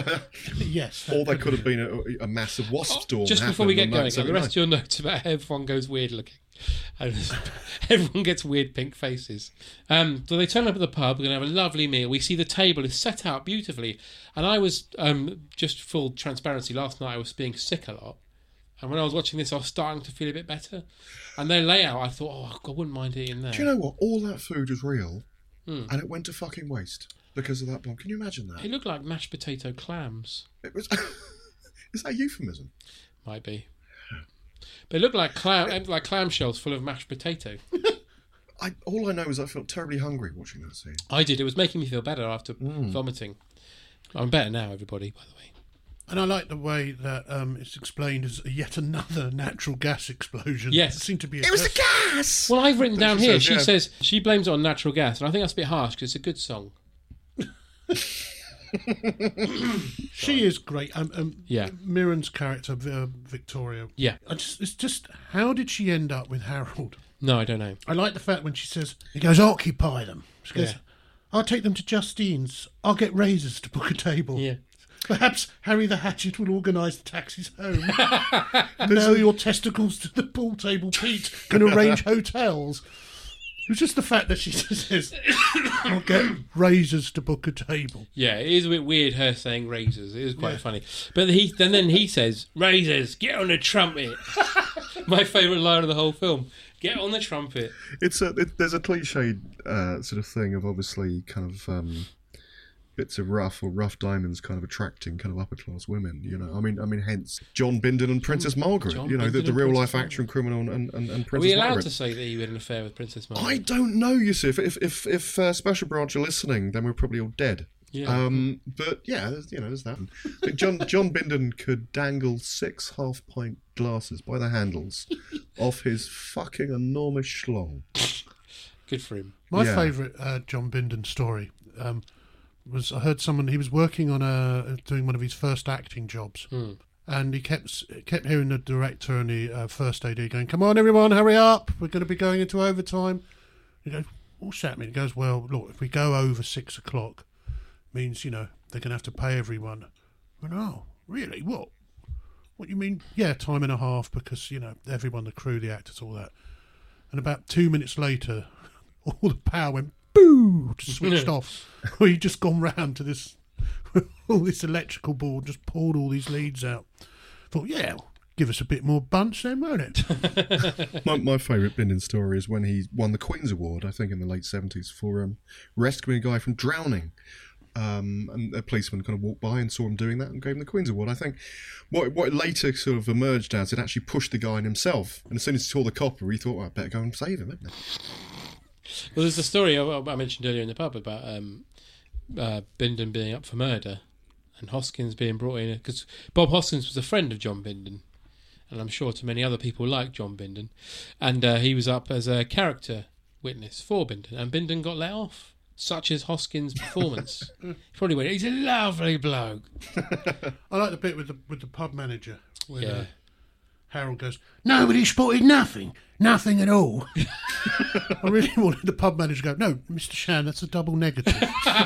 Yes. Or there could have been a, a massive wasp storm. Just before we get happening on going, that the rest of same your notes about how everyone goes weird looking. And everyone gets weird pink faces. Um, so they turn up at the pub. We're going to have a lovely meal. We see the table is set out beautifully. And I was, um, just full transparency, last night I was being sick a lot. And when I was watching this, I was starting to feel a bit better. And their layout, I thought, oh, I wouldn't mind eating there. Do you know what? All that food was real, Hmm. and it went to fucking waste because of that bomb. Can you imagine that? It looked like mashed potato clams. It was. Is that a euphemism? Might be. But it looked like clam, it looked like clamshells full of mashed potato. I, all I know is I felt terribly hungry watching that scene. I did. It was making me feel better after Mm. vomiting. I'm better now, everybody, by the way. And I like the way that um, it's explained as yet another natural gas explosion. Yes. It seemed to be. A It was test. a gas! Well, I've written down She here, says, she yeah. says she blames it on natural gas, and I think that's a bit harsh because it's a good song. She is great. Um, um, Yeah. Mirren's character, uh, Victoria. Yeah. I just, it's just, how did she end up with Harold? No, I don't know. I like the fact when she says, he goes, occupy them. She goes, Yeah. I'll take them to Justine's. I'll get razors to book a table. Yeah. Perhaps Harry the Hatchet will organise the taxis home. Nail your testicles to the pool table, Pete. Can arrange hotels. It was just the fact that she says, I'll get razors to book a table. Yeah, it is a bit weird her saying razors. It is quite Yeah. funny. But he then then he says, razors, get on the trumpet. My favourite line of the whole film. Get on the trumpet. It's a it, there's a cliched uh, sort of thing of obviously kind of um, bits of rough or rough diamonds kind of attracting kind of upper class women. You know, I mean, I mean, hence John Bindon and Princess Margaret. John you know, the, Bindon the and real Princess life action criminal and, and, and Are Princess we allowed Margaret. to say that you had an affair with Princess Margaret? I don't know, you see. If if if, if uh, Special Branch are listening, then we're probably all dead. Yeah. Um, but yeah, there's, you know, there's that. I think John John Bindon could dangle six half pint glasses by the handles off his fucking enormous schlong. Good for him. My Yeah. favourite uh, John Bindon story um, was I heard someone, he was working on a, doing one of his first acting jobs. Hmm. And he kept kept hearing the director and the uh, first A D going, come on, everyone, hurry up. We're going to be going into overtime. He goes, what's that mean? He goes, well, look, if we go over six o'clock, means, you know, they're going to have to pay everyone. I went, oh, really? What? What do you mean? Yeah, time and a half because, you know, everyone, the crew, the actors, all that. And about two minutes later, all the power went, boo, just switched off. We'd just gone round to this, all this electrical board, just pulled all these leads out. Thought, yeah, give us a bit more bunch then, won't it? my my favourite Bindon story is when he won the Queen's Award, I think in the late seventies, for um, rescuing a guy from drowning. Um, and a policeman kind of walked by and saw him doing that and gave him the Queen's Award. I think what what later sort of emerged as it actually pushed the guy in himself. And as soon as he saw the copper, he thought, well, I better go and save him, hadn't he? Well, there's a story I, I mentioned earlier in the pub about um, uh, Bindon being up for murder and Hoskins being brought in. Because Bob Hoskins was a friend of John Bindon. And I'm sure to many other people like John Bindon. And uh, he was up as a character witness for Bindon. And Bindon got let off. Such as Hoskins' performance. He probably went, he's a lovely bloke. I like the bit with the with the pub manager when Yeah. uh, Harold goes, nobody spotted nothing, nothing at all. I really wanted the pub manager to go, no, Mister Shan, that's a double negative.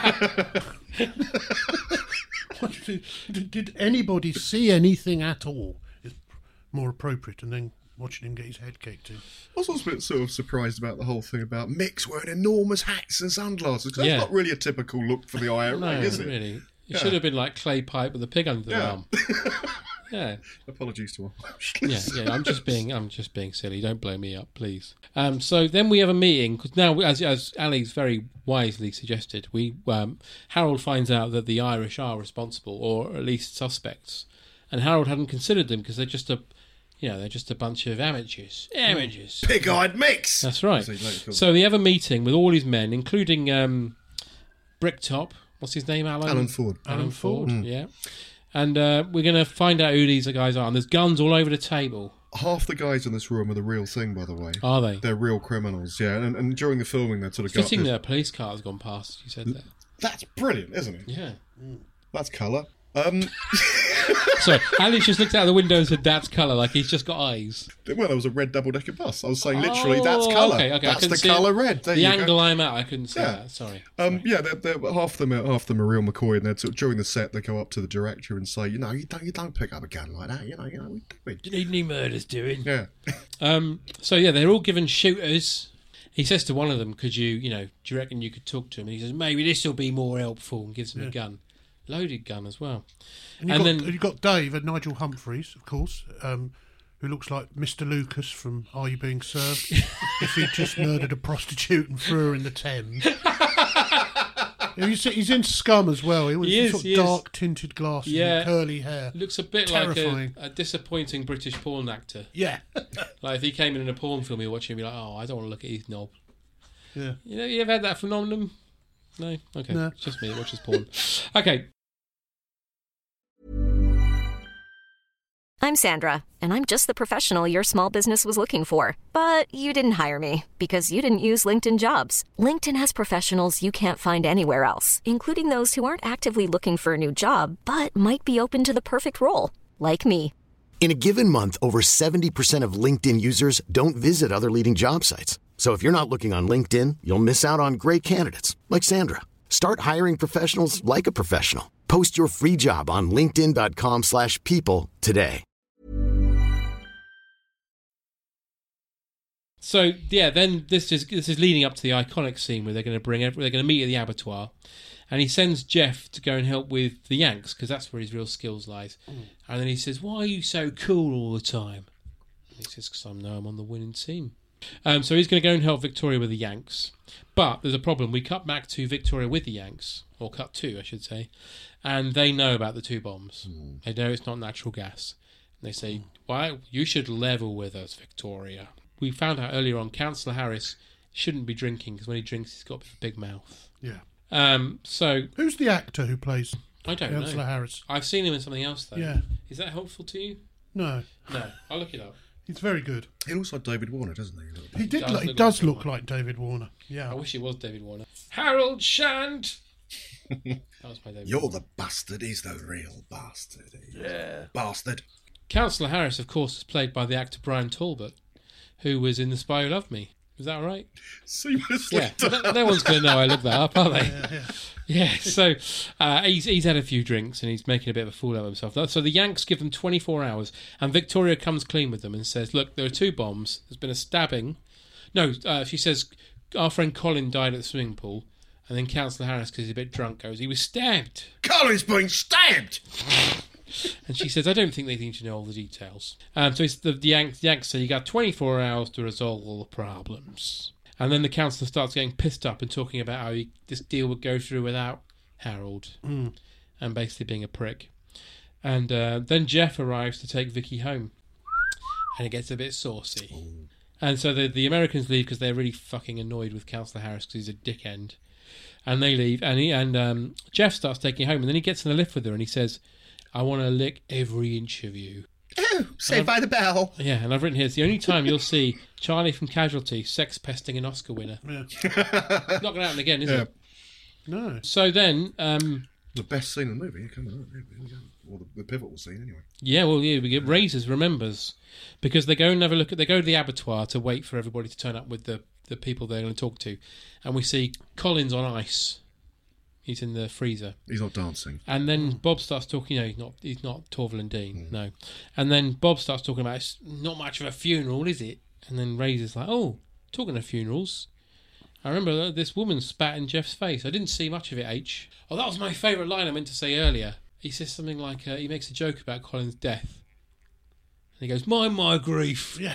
What did, did, did anybody see anything at all? It's more appropriate, and then watching him get his head kicked in. I was also a bit sort of surprised about the whole thing about Mick's wearing enormous hats and sunglasses, because Yeah. that's not really a typical look for the I R A, No, is it? really. It Yeah. should have been like clay pipe with a pig under the Yeah. arm. Yeah. Apologies to all. yeah, yeah. I'm just being, I'm just being silly. Don't blow me up, please. Um, so then we have a meeting because now, as as Ali's very wisely suggested, we um, Harold finds out that the Irish are responsible, or at least suspects, and Harold hadn't considered them because they're just a, you know, they're just a bunch of amateurs. Amateurs. Pig-eyed Micks! That's right. As they like to call So they have a meeting with all his men, including um, Bricktop. What's his name? Alan. Alan Ford. Alan, Alan Ford. Ford. Yeah. And uh, we're going to find out who these guys are. And there's guns all over the table. Half the guys in this room are the real thing, by the way. Are they? They're real criminals, yeah. And, and during the filming, they'd sort of Fitting got that a police car has gone past. You said that. That's brilliant, isn't it? Yeah. That's colour. Um, Sorry, Ali's just looked out the window and said, "That's colour." Like he's just got eyes. well, there was a red double-decker bus. I was saying literally, Oh, that's colour. Okay, okay. I That's couldn't the see it. colour red. There the you angle go. I'm at, I couldn't see Yeah. that. Sorry. Um, yeah, they're, they're, half them are half them are real McCoy, and they're sort of, during the set they go up to the director and say, you know, you don't you don't pick up a gun like that, you know, you know, we do it. Do you need any murders doing? Yeah. Um. So yeah, they're all given shooters. He says to one of them, "Could you, you know, do you reckon you could talk to him?" And he says, "Maybe this will be more helpful," and gives him Yeah. a gun, loaded gun as well. And you've, And got, then you've got Dave and Nigel Humphreys, of course, um, who looks like Mister Lucas from Are You Being Served? If he just murdered a prostitute and threw her in the Thames. he's, he's in Scum as well. He was He is, sort of he is. dark tinted glasses Yeah. and curly hair. looks a bit Terrifying. like a, a disappointing British porn actor. Yeah. Like if he came in in a porn film, you'd watch him and be like, "Oh, I don't want to look at his knob." Yeah. You know, you ever had that phenomenon? No? Okay. No. It's just me that watches porn. Okay. I'm Sandra, and I'm just the professional your small business was looking for. But you didn't hire me because you didn't use LinkedIn Jobs. LinkedIn has professionals you can't find anywhere else, including those who aren't actively looking for a new job, but might be open to the perfect role, like me. In a given month, over seventy percent of LinkedIn users don't visit other leading job sites. So if you're not looking on LinkedIn, you'll miss out on great candidates like Sandra. Start hiring professionals like a professional. Post your free job on linkedin dot com slash people today. So yeah, then this is this is leading up to the iconic scene where they're going to bring every, they're going to meet at the abattoir, and he sends Jeff to go and help with the Yanks because that's where his real skills lies. Mm. And then he says, "Why are you so cool all the time?" And he says, "Because I know I'm on the winning team." Um, so he's going to go and help Victoria with the Yanks, but there's a problem. We cut back to Victoria with the Yanks, or cut to, I should say, and they know about the two bombs. Mm. They know it's not natural gas. And they say, "Why you should level with us, Victoria." We found out earlier on, Councillor Harris shouldn't be drinking because when he drinks, he's got a big mouth. Yeah. Um. So who's the actor who plays? I don't Councillor know. Harris. I've seen him in something else though. Yeah. Is that helpful to you? No. No. I'll look it up. He's very good. He looks like David Warner, doesn't he? He did. Does Look, he look does like look like David Warner. Yeah. I wish it was David Warner. Harold Shand. That was my David You're Warner. the bastard. He's the real bastard. Yeah. Bastard. Councillor Harris, of course, is played by the actor Brian Talbot, who was in The Spy Who Loved Me. Is that right? Seamlessly. Yeah. No, no one's going to know I looked that up, are they? Yeah, yeah. Yeah, so uh, he's he's had a few drinks and he's making a bit of a fool out of himself. So the Yanks give them twenty-four hours, and Victoria comes clean with them and says, "Look, there are two bombs. There's been a stabbing." No, uh, she says our friend Colin died at the swimming pool, and then Councillor Harris, because he's a bit drunk, goes, "He was stabbed." Colin's been stabbed. And she says, "I don't think they need to know all the details." Um, so it's the, the Yanks, the Yanks say you got twenty-four hours to resolve all the problems. And then the councillor starts getting pissed up and talking about how he, this deal would go through without Harold, mm. and basically being a prick. And uh, then Jeff arrives to take Vicky home, and it gets a bit saucy. Ooh. And so the the Americans leave because they're really fucking annoyed with Councillor Harris because he's a dick end. And they leave, and he, and um, Jeff starts taking her home, and then he gets in the lift with her, and he says, "I want to lick every inch of you." Oh, saved by the bell. Yeah, and I've written here, it's the only time you'll see Charlie from Casualty sex pesting an Oscar winner. Yeah. It's not going to happen again, is Yeah. it? No. So then... Um, the best scene in the movie, come on, here we go. Or the, the pivotal scene, anyway. Yeah, well, yeah, we get Razors remembers, because they go and have a look at, they go to the abattoir to wait for everybody to turn up with the, the people they're going to talk to, and we see Colin's on ice. He's in the freezer. He's not dancing. And then Bob starts talking. No, he's not. He's not Torval and Dean. Mm. No. And then Bob starts talking about it's not much of a funeral, is it? And then Razor's like, "Oh, talking of funerals, I remember this woman spat in Jeff's face. I didn't see much of it. H. Oh, that was my favourite line I meant to say earlier. He says something like uh, he makes a joke about Colin's death, and he goes, "Mind my grief." Yeah.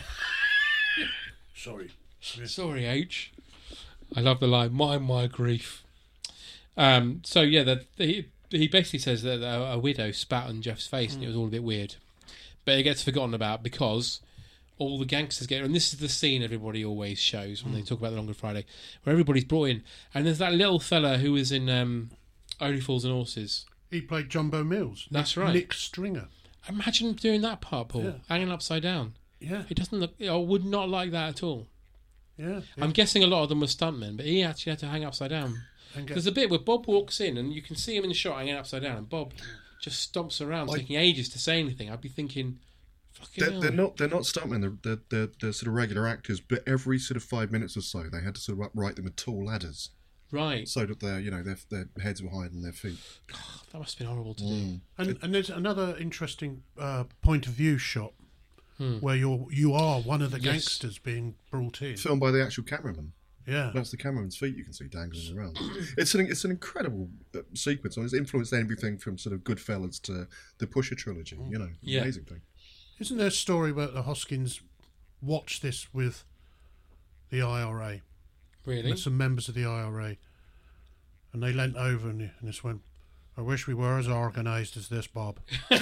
Sorry. Yeah. Sorry, H. I love the line, "Mind my grief." Um, so yeah, the, he he basically says that a, a widow spat on Jeff's face, mm. and it was all a bit weird. But it gets forgotten about because all the gangsters get, and this is the scene everybody always shows when mm. they talk about the Long Good Friday, where everybody's brought in, and there's that little fella who was in um, Only Fools and Horses. He played Jumbo Mills. That's Nick, right, Nick Stringer. Imagine doing that part, Paul, yeah. hanging upside down. Yeah, it doesn't look. I would not like that at all. Yeah, yeah, I'm guessing a lot of them were stuntmen, but he actually had to hang upside down. There's a bit where Bob walks in and you can see him in the shot hanging upside down, and Bob just stomps around, like, taking ages to say anything. I'd be thinking, fucking they're, hell. they're not they're not stuntmen. They're, they're they're they're sort of regular actors. But every sort of five minutes or so, they had to sort of upright them with tall ladders, right? So that their you know their their heads were higher than their feet. God, that must have been horrible to mm. do. And it, and there's another interesting uh, point of view shot hmm. where you're you are one of the yes. gangsters being brought in, filmed by the actual cameraman. Yeah, that's the cameraman's feet you can see dangling around. It's an it's an incredible uh, sequence. I mean, it's influenced everything from sort of Goodfellas to the Pusher trilogy. You know, yeah. amazing thing. Isn't there a story where the Hoskins watched this with the I R A? Really? With some members of the I R A, and they leant over and, and just went, "I wish we were as organised as this, Bob."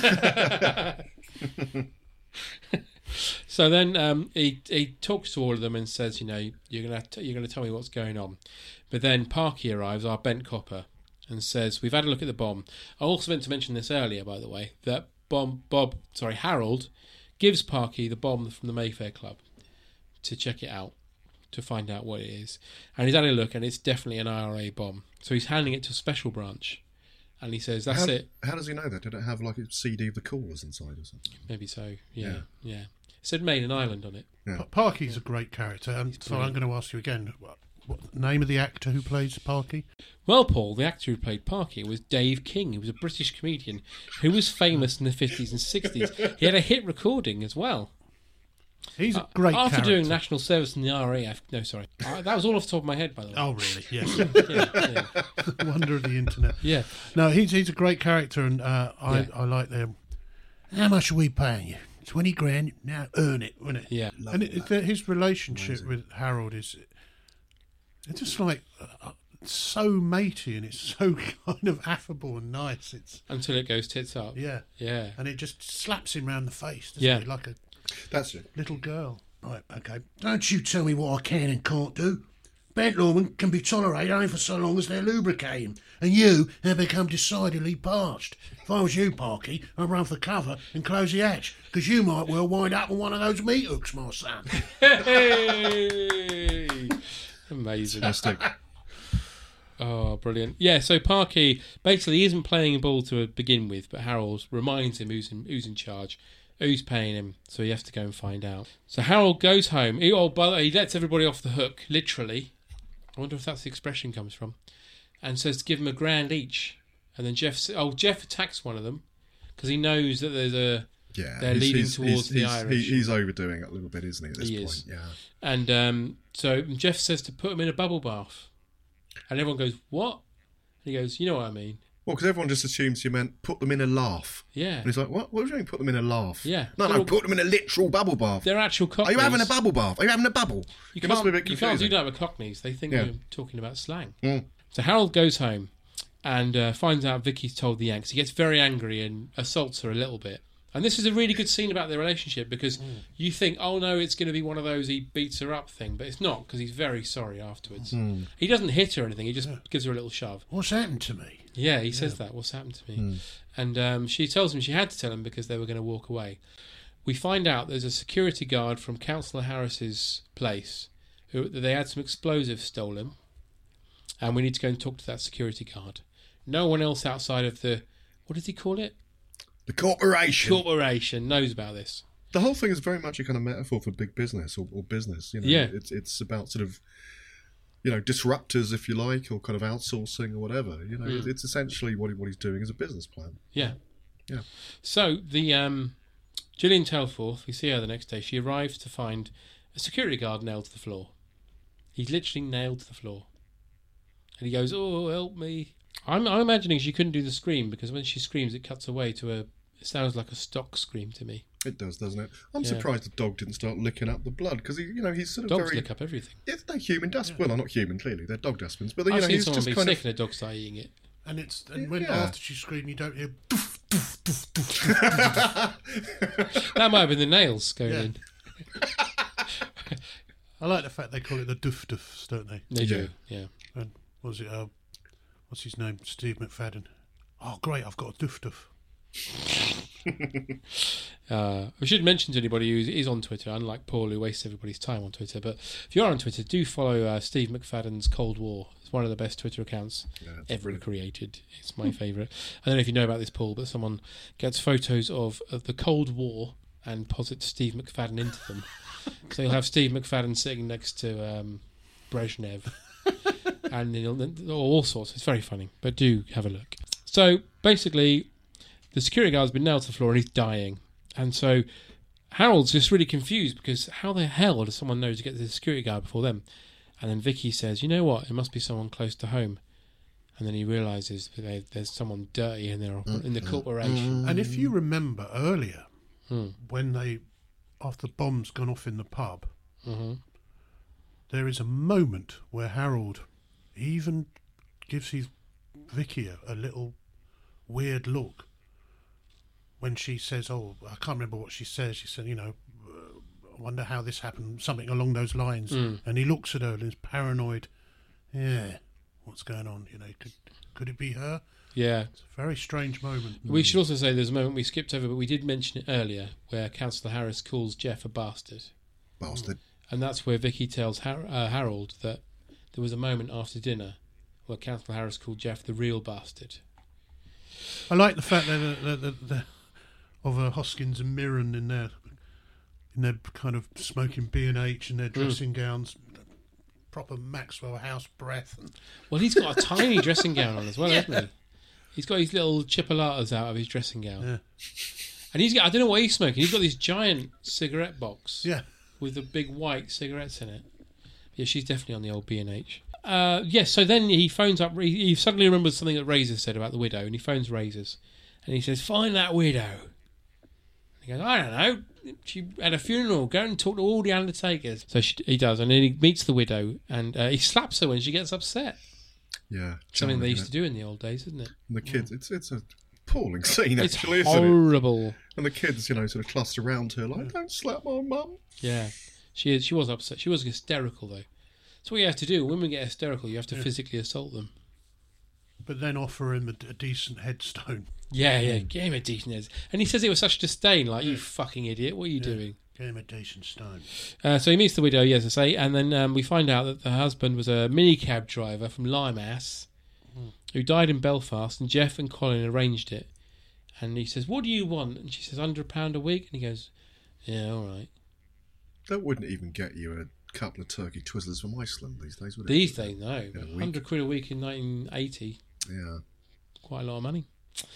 So then um, he he talks to all of them and says, you know, you're gonna t- you're gonna tell me what's going on. But then Parky arrives, our bent copper, and says, we've had a look at the bomb. I also meant to mention this earlier, by the way, that bomb, Bob, sorry, Harold gives Parky the bomb from the Mayfair Club to check it out, to find out what it is. And he's had a look, and it's definitely an I R A bomb. So he's handing it to a special branch, and he says, "That's how, it." How does he know that? Did it have like a C D of the callers inside or something? Maybe so. Yeah, Yeah. yeah. It said "Made in Ireland" on it. Yeah. Pa- Parky's a great character, and so I'm going to ask you again: what, what the name of the actor who plays Parky? Well, Paul, the actor who played Parky was Dave King. He was a British comedian who was famous in the fifties and sixties. He had a hit recording as well. He's a great uh, After character. doing national service in the I R A F, no, sorry. Uh, that was all off the top of my head, by the way. Oh, really? Yes. yeah, yeah. The wonder of the internet. Yeah. No, he's he's a great character, and uh, I Yeah. I like them. How much are we paying you? Twenty grand. Now earn it, wouldn't it? Yeah. And it, it, his relationship with Harold is, it's just like uh, so matey, and it's so kind of affable and nice. It's Until it goes tits up. yeah, Yeah. and it just slaps him round the face. Doesn't Yeah. it? Like a That's it. little girl. Right. Okay. Don't you tell me what I can and can't do. Bent lawmen can be tolerated only for so long as they're lubricating, and you have become decidedly parched. If I was you, Parky, I'd run for cover and close the hatch, because you might well wind up on one of those meat hooks, my son. Hey! Amazing. Fantastic. Oh, brilliant. Yeah, so Parky basically isn't playing ball to begin with, but Harold reminds him who's in, who's in charge, who's paying him, so he has to go and find out. So Harold goes home. He, oh, by the way, he lets everybody off the hook, literally. I wonder if that's the expression comes from. And says to give him a grand each. And then Jeff, oh, Jeff attacks one of them because he knows that there's a Yeah, they're he's- leading he's- towards he's- the he's- Irish. he- he's overdoing it a little bit, isn't he? At this He point, is. yeah. And um, so Jeff says to put him in a bubble bath, and everyone goes, "What?" And he goes, "You know what I mean." Well, because everyone just assumes you meant put them in a laugh. Yeah. And he's like, what? What do you mean put them in a laugh? Yeah. No, They're no, all- put them in a literal bubble bath. They're actual Are Cockneys. you having a bubble bath? Are you having a bubble? You It must can't, be a bit you can't do confusing. that with Cockneys. They think Yeah. you're talking about slang. Mm. So Harold goes home and uh, finds out Vicky's told the Yanks. He gets very angry and assaults her a little bit. And this is a really good scene about their relationship because you think, oh no, it's going to be one of those he beats her up thing, but it's not because he's very sorry afterwards. Mm. He doesn't hit her or anything. He just gives her a little shove. What's happened to me? Yeah, he says that. What's happened to me? Mm. And um, she tells him she had to tell him because they were going to walk away. We find out there's a security guard from Councillor Harris's place who they had some explosives stolen, and we need to go and talk to that security guard. No one else outside of the, what does he call it? The corporation. Corporation knows about this. The whole thing is very much a kind of metaphor for big business or, or business. You know, Yeah. it's it's about sort of, you know, disruptors, if you like, or kind of outsourcing or whatever. You know, Mm. it's essentially what he, what he's doing is a business plan. Yeah. Yeah. So the um, Gillian Telforth, we see her the next day. She arrives to find a security guard nailed to the floor. He's literally nailed to the floor, and he goes, "Oh, help me!" I'm, I'm imagining she couldn't do the scream because when she screams, it cuts away to a. It sounds like a stock scream to me. It does, doesn't it? I'm Yeah. surprised the dog didn't start licking up the blood because he, you know, he's sort of Dogs very. lick up everything. Yeah, they're human dustbins. Well, they're not human, clearly. They're dog dustbins. But, you I've know, seen he's someone just be kind sick of. and a dog start eating it. And it's and when Yeah. after she screamed, you don't hear. That might have been the nails going Yeah. in. I like the fact they call it the doof doofs, don't they? They do, yeah. And what was it? Uh, what's his name? Steve McFadden. Oh, great! I've got a doof doof. Uh, I should mention to anybody who is on Twitter, unlike Paul, who wastes everybody's time on Twitter. But if you are on Twitter, do follow uh, Steve McFadden's Cold War. It's one of the best Twitter accounts ever created. It's my favourite. I don't know if you know about this, Paul, but someone gets photos of, of the Cold War and posits Steve McFadden into them. So you'll have Steve McFadden sitting next to um, Brezhnev, and you'll, all sorts. It's very funny, but do have a look. So basically, the security guard's been nailed to the floor and he's dying. And so Harold's just really confused because how the hell does someone know to get to the security guard before them? And then Vicky says, you know what, it must be someone close to home. And then he realises that they, there's someone dirty in, their, in the corporation. And if you remember earlier, Hmm. when they, after the bomb's gone off in the pub, Mhm. there is a moment where Harold even gives his Vicky a, a little weird look when she says, "Oh, I can't remember what she says." She said, "You know, uh, I wonder how this happened," something along those lines. Mm. And he looks at her and is paranoid. Yeah, what's going on? You know, could could it be her? Yeah. It's a very strange moment. We should also say there's a moment we skipped over, but we did mention it earlier, where Councillor Harris calls Jeff a bastard. Bastard. And that's where Vicky tells Har- uh, Harold that there was a moment after dinner where Councillor Harris called Jeff the real bastard. I like the fact that the, the, the, the, of uh, Hoskins and Mirren in their in their kind of smoking B and H and their dressing mm. gowns, proper Maxwell House breath. And well, he's got a tiny dressing gown on as well, yeah. hasn't he? He's got his little chipolatas out of his dressing gown. Yeah. And he's got, I don't know what he's smoking. He's got this giant cigarette box. Yeah. With the big white cigarettes in it. Yeah, she's definitely on the old B and H. Uh, yes, so then he phones up, he, he suddenly remembers something that Razors said about the widow, and he phones Razors. And he says, find that widow. He goes, I don't know. She had a funeral. Go and talk to all the undertakers. So she, he does, and then he meets the widow, and uh, he slaps her when she gets upset. Yeah. Something they used to do in the old days, isn't it? And the kids, yeah. it's it's a appalling scene, it's actually, horrible. Isn't it? And the kids, you know, sort of cluster around her like, don't slap my mum. Yeah. She is. She was upset. She was hysterical, though. That's what you have to do. When women get hysterical, you have to yeah. physically assault them. But then offer him a, a decent headstone. Yeah, yeah. Give him a decent headstone. And he says it with such disdain, like, yeah. you fucking idiot, what are you yeah. doing? Give him a decent stone. Uh, so he meets the widow, yes, I say, and then um, we find out that the husband was a minicab driver from Limehouse mm. who died in Belfast, and Jeff and Colin arranged it. And he says, what do you want? And she says, one hundred pounds a week. And he goes, yeah, all right. That wouldn't even get you a couple of turkey twizzlers from Iceland these days, would it? These days, no. one hundred quid a week in nineteen eighty. Yeah. Quite a lot of money.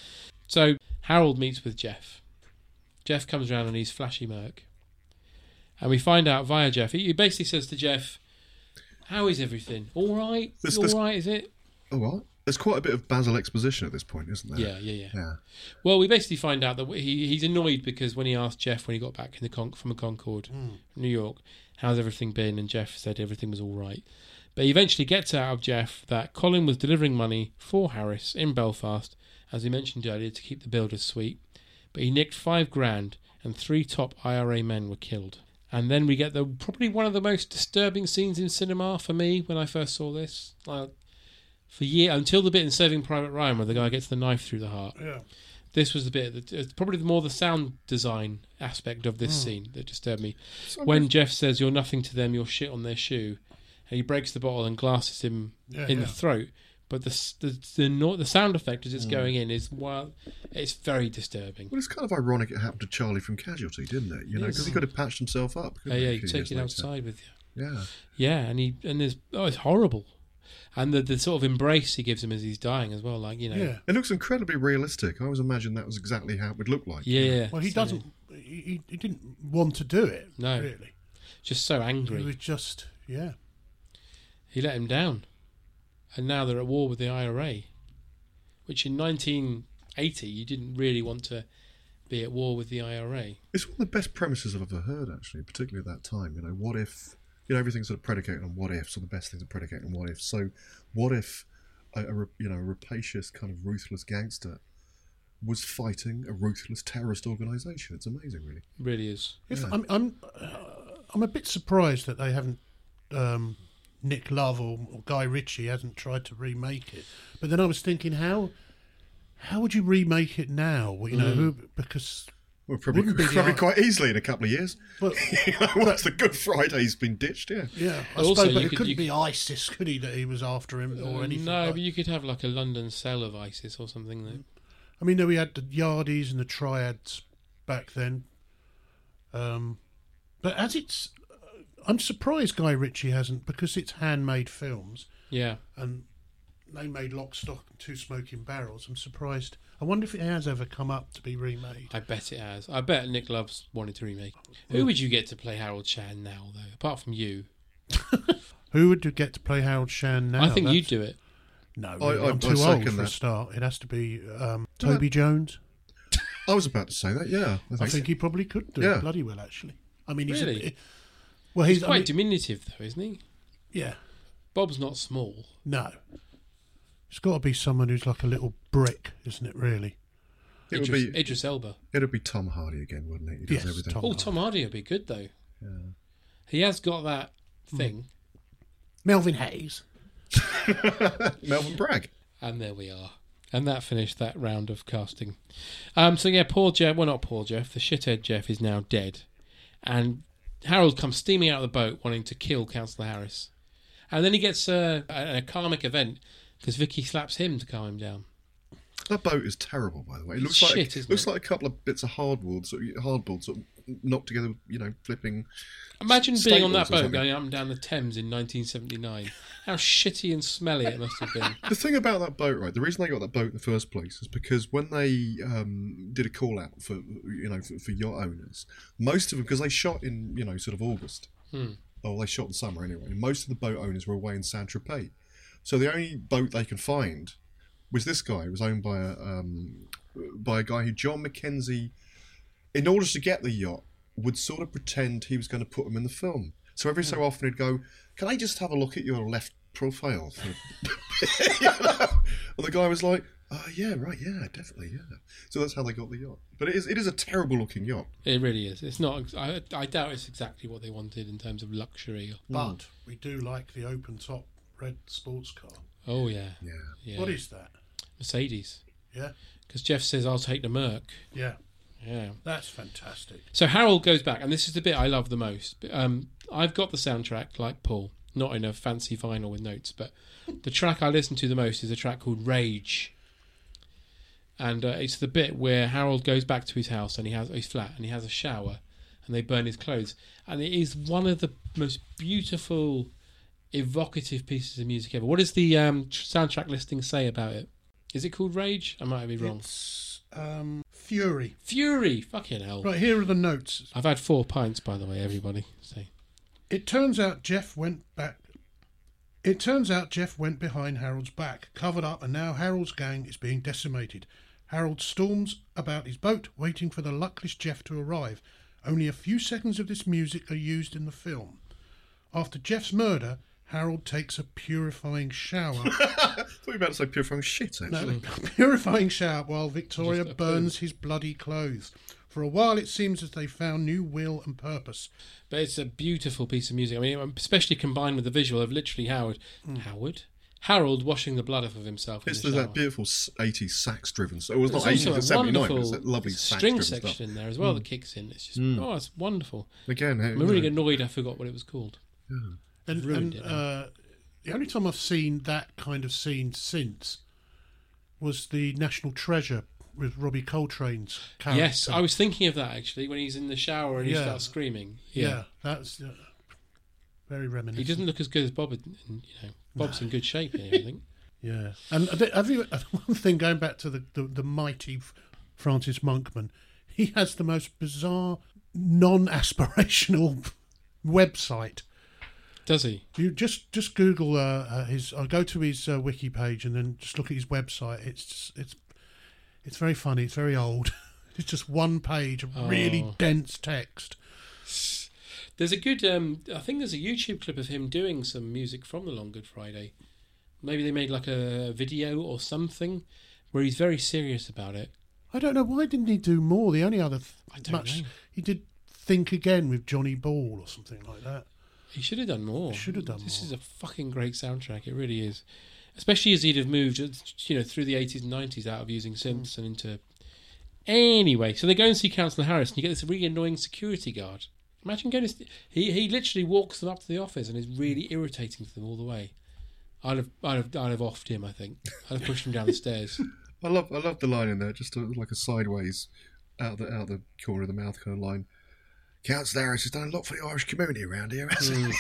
So Harold meets with Jeff. Jeff comes around on his flashy Merc. And we find out via Jeff, he basically says to Jeff, how is everything? All right? There's, all there's, right, is it? All right. There's quite a bit of Basil exposition at this point, isn't there? Yeah, yeah, yeah. yeah. Well, we basically find out that he he's annoyed because when he asked Jeff when he got back in the Con- from a Concorde, mm. New York, how's everything been? And Jeff said everything was all right. But he eventually gets out of Jeff that Colin was delivering money for Harris in Belfast, as we mentioned earlier, to keep the builders sweet. But he nicked five grand and three top I R A men were killed. And then we get the probably one of the most disturbing scenes in cinema for me when I first saw this. Like, for year until the bit in Saving Private Ryan where the guy gets the knife through the heart. Yeah. This was the bit that it's probably more the sound design aspect of this mm. scene that disturbed me. So when Jeff says, "You're nothing to them, you're shit on their shoe," and he breaks the bottle and glasses him yeah, in yeah. the throat. But the the the, no, the sound effect as it's mm. going in is well, it's very disturbing. Well, it's kind of ironic it happened to Charlie from Casualty, didn't it? You know, because yes. he could have patched himself up. Yeah, yeah, you take it later. outside with you. Yeah, yeah, and he and there's oh, it's horrible. And the, the sort of embrace he gives him as he's dying as well, like, you know. Yeah. It looks incredibly realistic. I always imagined that was exactly how it would look like. Yeah. You know? Well, he so, doesn't, he, he didn't want to do it, no. really. Just so angry. He was just, yeah. He let him down. And now they're at war with the I R A, which in nineteen eighty, you didn't really want to be at war with the I R A. It's one of the best premises I've ever heard, actually, particularly at that time. You know, what if... You know, everything's sort of predicated on what ifs, or the best things are predicated on what ifs. So, what if a, a you know a rapacious kind of ruthless gangster was fighting a ruthless terrorist organisation? It's amazing, really. It really is. If yeah. I'm, I'm, uh, I'm a bit surprised that they haven't um, Nick Love or, or Guy Ritchie hasn't tried to remake it. But then I was thinking, how how would you remake it now? Well, you know, mm. because. Well, probably, probably quite easily in a couple of years. But, you know, once the Good Friday's been ditched, yeah. Yeah, I also, suppose, but it could, couldn't you, be ISIS, could he, that he was after him or uh, anything? No, like. but you could have like a London cell of ISIS or something. Though. I mean, we had the Yardies and the Triads back then. Um, but as it's... I'm surprised Guy Ritchie hasn't, because it's handmade films. Yeah. And they made Lock, Stock and Two Smoking Barrels. I'm surprised... I wonder if it has ever come up to be remade. I bet it has. I bet Nick Love's wanted to remake it. Who would you get to play Harold Shan now, though? Apart from you. Who would you get to play Harold Shan now? I think That's... you'd do it. No, I, I, I'm too I old for that. a start. It has to be um, Toby yeah. Jones. I was about to say that, yeah. I think, I think he probably could do yeah. it bloody well, actually. I mean, he's... Really? A, well, he's, he's quite I mean, diminutive, though, isn't he? Yeah. Bob's not small. No. It's got to be someone who's like a little brick, isn't it, really? It Idris, would be Idris Elba. It would be Tom Hardy again, wouldn't it? He does yes, everything. Tom oh, Hardy. Tom Hardy would be good, though. Yeah. He has got that thing. Melvin Hayes. Melvin Bragg. And there we are. And that finished that round of casting. Um, so yeah, poor Jeff, well not poor Jeff, the shithead Jeff is now dead. And Harold comes steaming out of the boat wanting to kill Councillor Harris. And then he gets uh, a, a karmic event because Vicky slaps him to calm him down. That boat is terrible, by the way. It looks Shit, like isn't looks it? like a couple of bits of hardwood, sort of hardboard, sort of knocked together, you know, flipping. Imagine being on that staples or boat something. going up and down the Thames in nineteen seventy-nine. How shitty and smelly it must have been. The thing about that boat, right? The reason they got that boat in the first place is because when they um, did a call out for you know for, for yacht owners, most of them because they shot in you know sort of August. Hmm. Oh, they shot in summer anyway. Most of the boat owners were away in Saint Tropez, so the only boat they could find was this guy. It was owned by a um, by a guy who John Mackenzie, in order to get the yacht, would sort of pretend he was going to put him in the film. So every so often he'd go, "Can I just have a look at your left profile?" You know? And the guy was like, "Oh yeah, right, yeah, definitely, yeah." So that's how they got the yacht. But it is it is a terrible looking yacht. It really is. It's not. I, I doubt it's exactly what they wanted in terms of luxury. But we do like the open top red sports car. Oh yeah, yeah. yeah. What is that? Mercedes. Yeah. Because Jeff says, "I'll take the Merc." Yeah. Yeah. That's fantastic. So Harold goes back, and this is the bit I love the most. Um, I've got the soundtrack, like Paul, not in a fancy vinyl with notes, but the track I listen to the most is a track called Rage. And uh, it's the bit where Harold goes back to his house, and he has his flat, and he has a shower, and they burn his clothes. And it is one of the most beautiful, evocative pieces of music ever. What does the um, soundtrack listing say about it? Is it called Rage? I might be wrong. It's um, Fury. Fury! Fucking hell. Right, here are the notes. I've had four pints, by the way, everybody. So. It turns out Jeff went back. It turns out Jeff went behind Harold's back, covered up, and now Harold's gang is being decimated. Harold storms about his boat, waiting for the luckless Jeff to arrive. Only a few seconds of this music are used in the film. After Jeff's murder, Harold takes a purifying shower. I thought you were about to say purifying shit, actually. No, purifying shower while Victoria Just a burns poo. his bloody clothes. For a while, it seems as they found new will and purpose. But it's a beautiful piece of music. I mean, especially combined with the visual of literally Howard. Mm. Howard? Harold washing the blood off of himself. It's in the there's shower. that beautiful eighties sax driven. So it was There's not eighties, also it was a seventy-nine. It was wonderful that lovely sax string driven section stuff. in there as well Mm. that kicks in. It's just, Mm. oh, it's wonderful. Again, I'm you really know. annoyed I forgot what it was called. Yeah. And, Ruined and it. uh, the only time I've seen that kind of scene since was the National Treasure with Robbie Coltrane's character. Yes, I was thinking of that actually when he's in the shower and he Yeah. starts screaming. Yeah, Yeah, that's uh, very reminiscent. he doesn't look as good as Bob. In, in, you know, Bob's in good shape here, I think. Yeah, and have you, one thing going back to the, the, the mighty Francis Monkman, he has the most bizarre, non-aspirational website. Does he? You just just Google uh, uh, his. I go to his uh, wiki page and then just look at his website. It's just, it's it's very funny. It's very old. It's just one page of really Oh. dense text. There's a good. Um, I think there's a YouTube clip of him doing some music from the Long Good Friday. Maybe they made like a video or something where he's very serious about it. I don't know why didn't he do more. The only other th- I don't much know. he did Think Again with Johnny Ball or something like that. He should have done more. He should have done This more. is a fucking great soundtrack. It really is. Especially as he'd have moved, you know, through the eighties and nineties out of using synths and into. Anyway, so they go and see Councillor Harris, and you get this really annoying security guard. Imagine going to. St- he he literally walks them up to the office and is really irritating to them all the way. I'd have I'd have I'd have offed him. I think I'd have pushed him down the stairs. I love I love the line in there, just a, like a sideways, out the out the corner of the mouth kind of line. Councillor Harris has done a lot for the Irish community around here, hasn't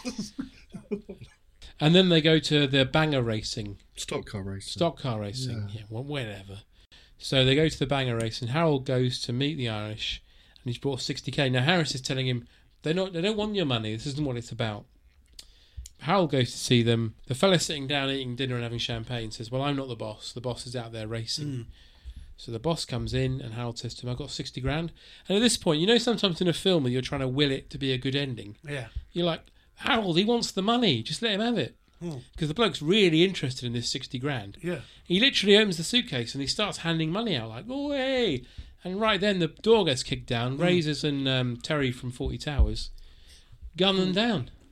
he? And then they go to the banger racing. Stock car racing. Stock car racing, Yeah. yeah, well, whatever. So they go to the banger race, and Harold goes to meet the Irish, and he's brought sixty k. Now Harris is telling him they not they don't want your money. This isn't what it's about. Harold goes to see them. The fella sitting down eating dinner and having champagne says, "Well, I'm not the boss. The boss is out there racing." Mm. So the boss comes in, and Harold says to him, "I've got sixty grand." And at this point, you know, sometimes in a film where you're trying to will it to be a good ending, Yeah. you're like, Harold, he wants the money. Just let him have it. Hmm. Because the bloke's really interested in this sixty grand. Yeah. He literally opens the suitcase and he starts handing money out, like, oh, hey. And right then the door gets kicked down. Mm. Razors and um, Terry from Forty Towers gun them down.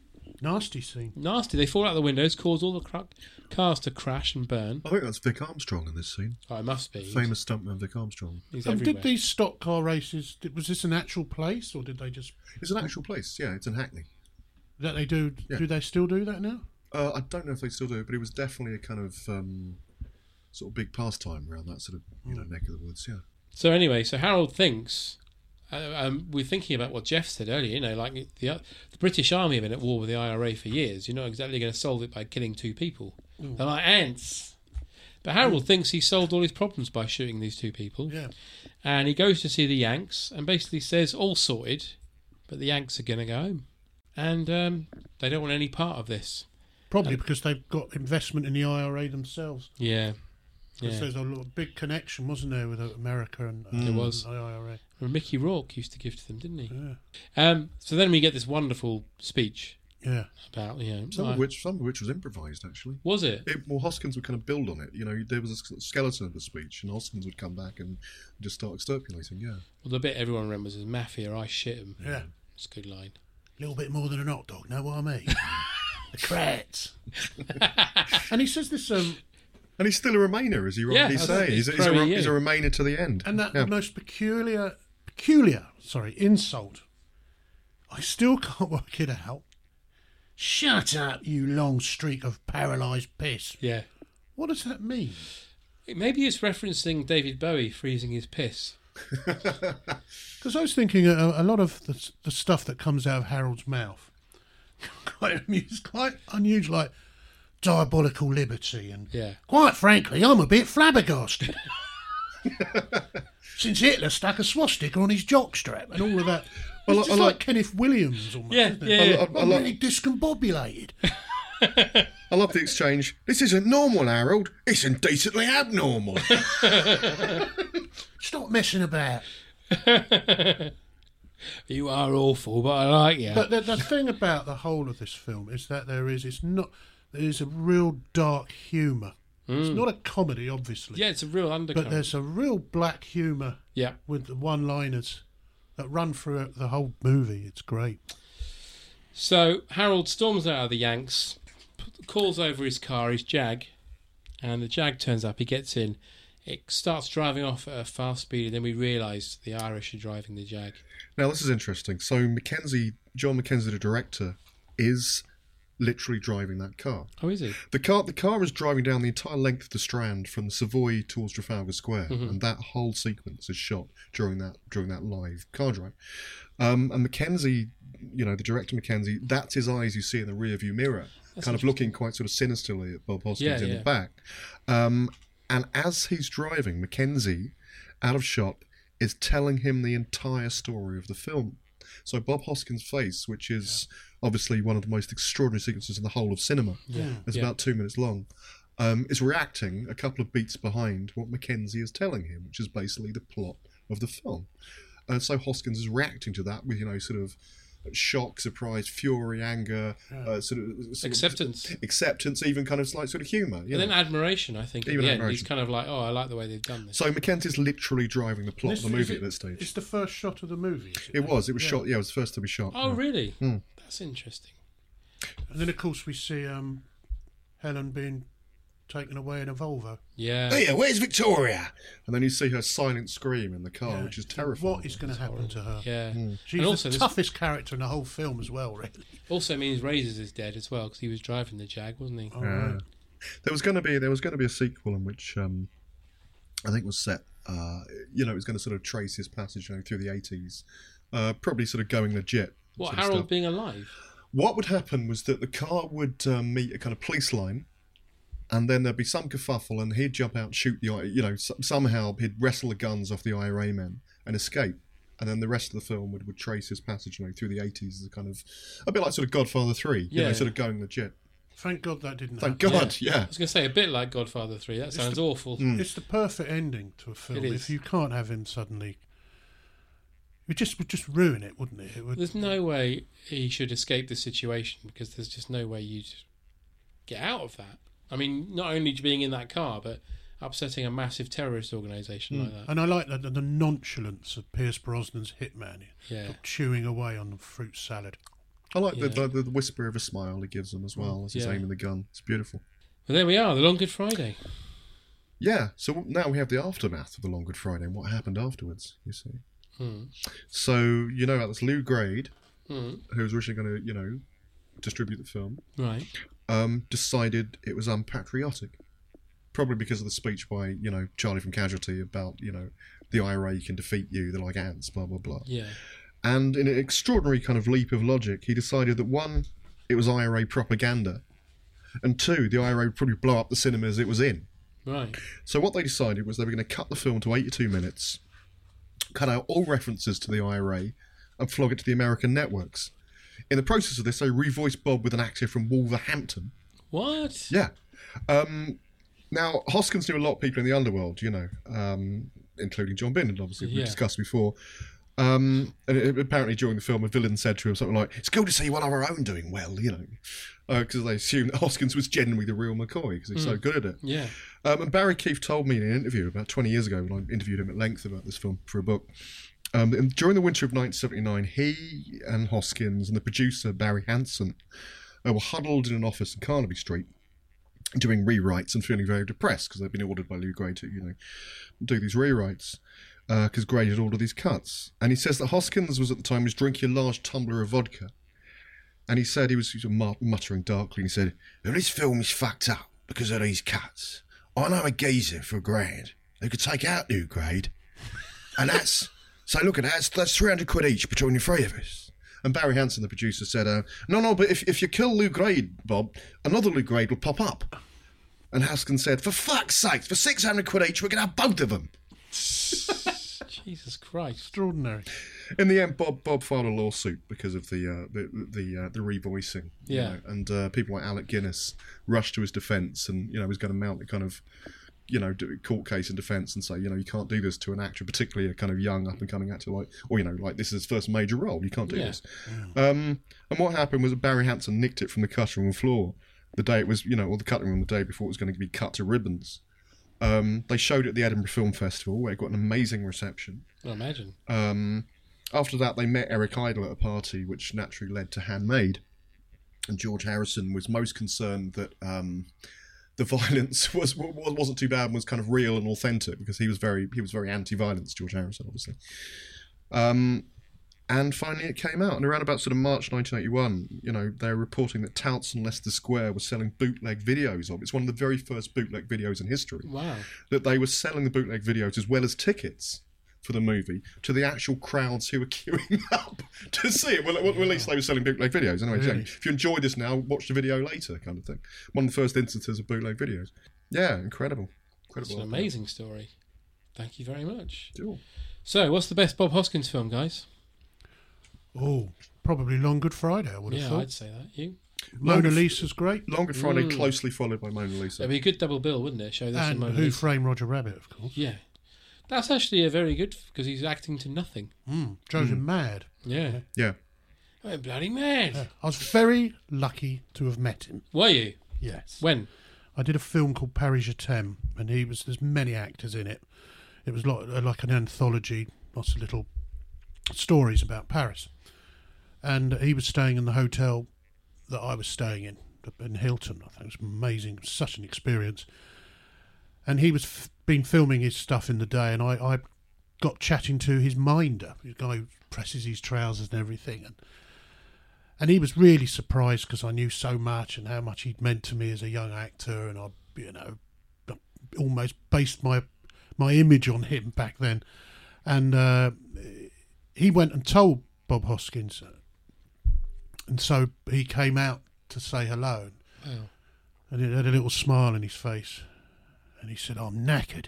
Nasty scene. Nasty. They fall out the windows, cause all the cr- cars to crash and burn. I think that's Vic Armstrong in this scene. Oh, it must be. Famous stuntman Vic Armstrong. He's And everywhere. did these stock car races, did, was this an actual place, or did they just... It's an actual place, yeah. It's in Hackney. That they do, Yeah. do they still do that now? Uh, I don't know if they still do it, but it was definitely a kind of um, sort of big pastime around that sort of you know neck of the woods, yeah. So anyway, so Harold thinks, uh, um, we're thinking about what Jeff said earlier, you know, like the, uh, the British Army have been at war with the I R A for years. You're not exactly going to solve it by killing two people. Mm. They're like ants. But Harold thinks he solved all his problems by shooting these two people. Yeah. And he goes to see the Yanks and basically says, all sorted, but the Yanks are going to go home. And um, they don't want any part of this. Probably And- because they've got investment in the I R A themselves. Yeah. Because Yeah. there's a little big connection, wasn't there, with America and, There and was. the I R A. Well, Mickey Rourke used to give to them, didn't he? Yeah. Um, so then we get this wonderful speech. Yeah. About, you know... Some I- of which, some of which was improvised, actually. Was it? it? Well, Hoskins would kind of build on it. You know, there was a s- skeleton of the speech, and Hoskins would come back and just start extrapolating. Yeah. Well, the bit everyone remembers is Mafia, I shit 'em. Yeah. It's a good line. A little bit more than an hot dog, know what I mean? The crats. And he says this... Um, And he's still a Remainer, as you Yeah, rightly I say. think He's, he's he's, a, pro Re- E U. he's a Remainer to the end. And that Yeah. the most peculiar, peculiar, sorry, insult. I still can't work it out. Shut up, you long streak of paralysed piss. Yeah. What does that mean? Maybe it's referencing David Bowie freezing his piss. Because I was thinking a, a lot of the, the stuff that comes out of Harold's mouth, quite amused, quite unusual, like diabolical liberty, and Yeah. quite frankly, I'm a bit flabbergasted. Since Hitler stuck a swastika on his jockstrap and all of that. Well, It's I- just I like like- Kenneth Williams almost. Yeah, isn't it? yeah, yeah. I- I I'm like- really discombobulated. I love the exchange. This isn't normal, Harold. It's indecently abnormal. Stop messing about. You are awful, but I like you. But the, the thing about the whole of this film is that there is it's not there is a real dark humour. It's Mm. not a comedy, obviously. Yeah, it's a real undercurrent. But there's a real black humour. Yeah. With the one-liners that run through the whole movie. It's great. So Harold storms out of the Yanks, p- calls over his car, his Jag, and the Jag turns up. He gets in. It starts driving off at a fast speed, and then we realise the Irish are driving the Jag. Now, this is interesting. So, Mackenzie, John Mackenzie, the director, is literally driving that car. Oh, is he? The car, the car is driving down the entire length of the Strand from the Savoy towards Trafalgar Square, Mhm. and that whole sequence is shot during that during that live car drive. Um, and Mackenzie, you know, the director Mackenzie, that's his eyes you see in the rear view mirror, That's kind of looking quite sort of sinisterly at Bob Hoskins Yeah, in yeah. the back. Um, and as he's driving, Mackenzie, out of shot, is telling him the entire story of the film. So Bob Hoskins' face, which is obviously one of the most extraordinary sequences in the whole of cinema, Yeah. it's Yeah. about two minutes long, um, is reacting a couple of beats behind what Mackenzie is telling him, which is basically the plot of the film. And so Hoskins is reacting to that with, you know, sort of shock, surprise, fury, anger, Yeah. uh, sort of sort of- Acceptance. acceptance, even kind of slight sort of humour. And then admiration, I think, at Even the end. He's admiration. kind of like, oh, I like the way they've done this. So Mackenzie's literally driving the plot This- of the is movie it- at this stage. It's the first shot of the movie. Is It was. It was shot. Yeah, it was the first to be shot. Oh, yeah. really? Hmm. That's interesting. And then, of course, we see um, Helen being taken away in a Volvo. Yeah. Here, where's Victoria? And then you see her silent scream in the car, Yeah. which is terrifying. What is going to happen to her? Yeah. Hmm. She's And also the this- toughest character in the whole film as well, really. Also means Razors is dead as well, because he was driving the Jag, wasn't he? Yeah. There was going to be there was going to be a sequel in which um, I think was set. Uh, you know, it was going to sort of trace his passage, you know, through the eighties, uh, probably sort of going legit. What, sort of Harold stuff. being alive? What would happen was that the car would um, meet a kind of police line, and then there'd be some kerfuffle, and he'd jump out and shoot the, I- you know, s- somehow he'd wrestle the guns off the I R A men and escape. And then the rest of the film would, would trace his passage, you know, through the eighties as a kind of, a bit like sort of Godfather three, you Yeah. know, sort of going legit. Thank God that didn't Thank happen. God, yeah. I was going to say, a bit like Godfather three. That It's sounds the- awful. It's the perfect ending to a film. It is. If you can't have him suddenly, it would just would just ruin it, wouldn't it? It would. There's no way he should escape the situation, because there's just no way you'd get out of that. I mean, not only being in that car, but upsetting a massive terrorist organisation like that. And I like the, the, the nonchalance of Pierce Brosnan's hitman, Yeah. chewing away on the fruit salad. I like Yeah. the, the the whisper of a smile he gives them as well as he's Yeah. aiming the gun. It's beautiful. Well, there we are, the Long Good Friday. Yeah, so now we have the aftermath of the Long Good Friday and what happened afterwards, you see. Hmm. So, you know, that's Lou Grade, Hmm. who was originally going to, you know, distribute the film, Right. um, decided it was unpatriotic. Probably because of the speech by, you know, Charlie from Casualty about, you know, the I R A can defeat you, they're like ants, blah, blah, blah. Yeah. And in an extraordinary kind of leap of logic, he decided that one, it was I R A propaganda, and two, the I R A would probably blow up the cinemas it was in. Right. So what they decided was they were going to cut the film to eighty-two minutes, cut out all references to the I R A, and flog it to the American networks. In the process of this, they revoiced Bob with an actor from Wolverhampton. What? Yeah. Um, now, Hoskins knew a lot of people in the underworld, you know, um, including John Bindon, obviously, we Yeah. discussed before. Um, and it, apparently during the film, a villain said to him something like, "It's good to see one of our own doing well," you know, because uh, they assumed that Hoskins was genuinely the real McCoy because he's so Mm. good at it. Yeah. Um, and Barry Keefe told me in an interview about twenty years ago when I interviewed him at length about this film for a book. Um, that in- during the winter of nineteen seventy-nine, he and Hoskins and the producer Barry Hansen uh, were huddled in an office in Carnaby Street doing rewrites and feeling very depressed because they'd been ordered by Lou Grade to, you know, do these rewrites because Grade had ordered these cuts. And he says that Hoskins was at the time was drinking a large tumbler of vodka. And he said, he was, he was mut- muttering darkly, and he said, "Well, this film is fucked up because of these cuts. I know a geezer for a grand who could take out Lou Grade. And that's, so look at that, that's, that's three hundred quid each between the three of us." And Barry Hansen, the producer, said, uh, no, no, but if, if you kill Lou Grade, Bob, another Lou Grade will pop up. And Hoskins said, "For fuck's sake, for six hundred quid each, we can have both of them." Jesus Christ. Extraordinary. In the end, Bob Bob filed a lawsuit because of the uh, the the, uh, the revoicing. you Yeah. know, and uh, people like Alec Guinness rushed to his defence, and you know was going to mount a kind of you know do- court case in defence and say you know you can't do this to an actor, particularly a kind of young up and coming actor like or you know like this is his first major role. You can't do Yeah. this. Um, and what happened was that Barry Hansen nicked it from the cutting room floor the day it was you know or the cutting room the day before it was going to be cut to ribbons. Um, they showed it at the Edinburgh Film Festival where it got an amazing reception. I imagine. Um, after that, they met Eric Idle at a party, which naturally led to Handmade. And George Harrison was most concerned that um, the violence was wasn't too bad and was kind of real and authentic because he was very he was very anti-violence. George Harrison, obviously. Um, and finally, it came out, and around about sort of March nineteen eighty-one, you know, they're reporting that Touts and Leicester Square were selling bootleg videos of. It's one of the very first bootleg videos in history. Wow. That they were selling the bootleg videos as well as tickets for the movie to the actual crowds who were queuing up to see it. Well, well, at least they were selling bootleg videos. Anyway, Really? saying, if you enjoy this now, watch the video later, kind of thing. One of the first instances of bootleg videos. Yeah, incredible. It's Incredible. an amazing story. Thank you very much. Sure. So, what's the best Bob Hoskins film, guys? Oh, probably Long Good Friday, I would have Yeah, thought. I'd say that. You? Mona Long- Lisa's great. Long Good Friday, Mm. closely followed by Mona Lisa. That'd be a good double bill, wouldn't it? Show this and And Mona Who Lisa. Framed Roger Rabbit, of course. Yeah. That's actually a very good, because he's acting to nothing. Mm, drove him mad. Yeah. Yeah. I went bloody mad. Yeah. I was very lucky to have met him. Were you? Yes. When? I did a film called Paris Je t'aime, and he was. There's many actors in it. It was like, like an anthology, lots of little stories about Paris. And he was staying in the hotel that I was staying in, in Hilton. I think it was amazing, such an experience. And he was f- been filming his stuff in the day, and I, I got chatting to his minder, the guy who presses his trousers and everything. And and he was really surprised because I knew so much and how much he'd meant to me as a young actor, and I, you know, almost based my my image on him back then. And uh, he went and told Bob Hoskins, and so he came out to say hello, Wow. and he had a little smile on his face, and he said, "I'm knackered."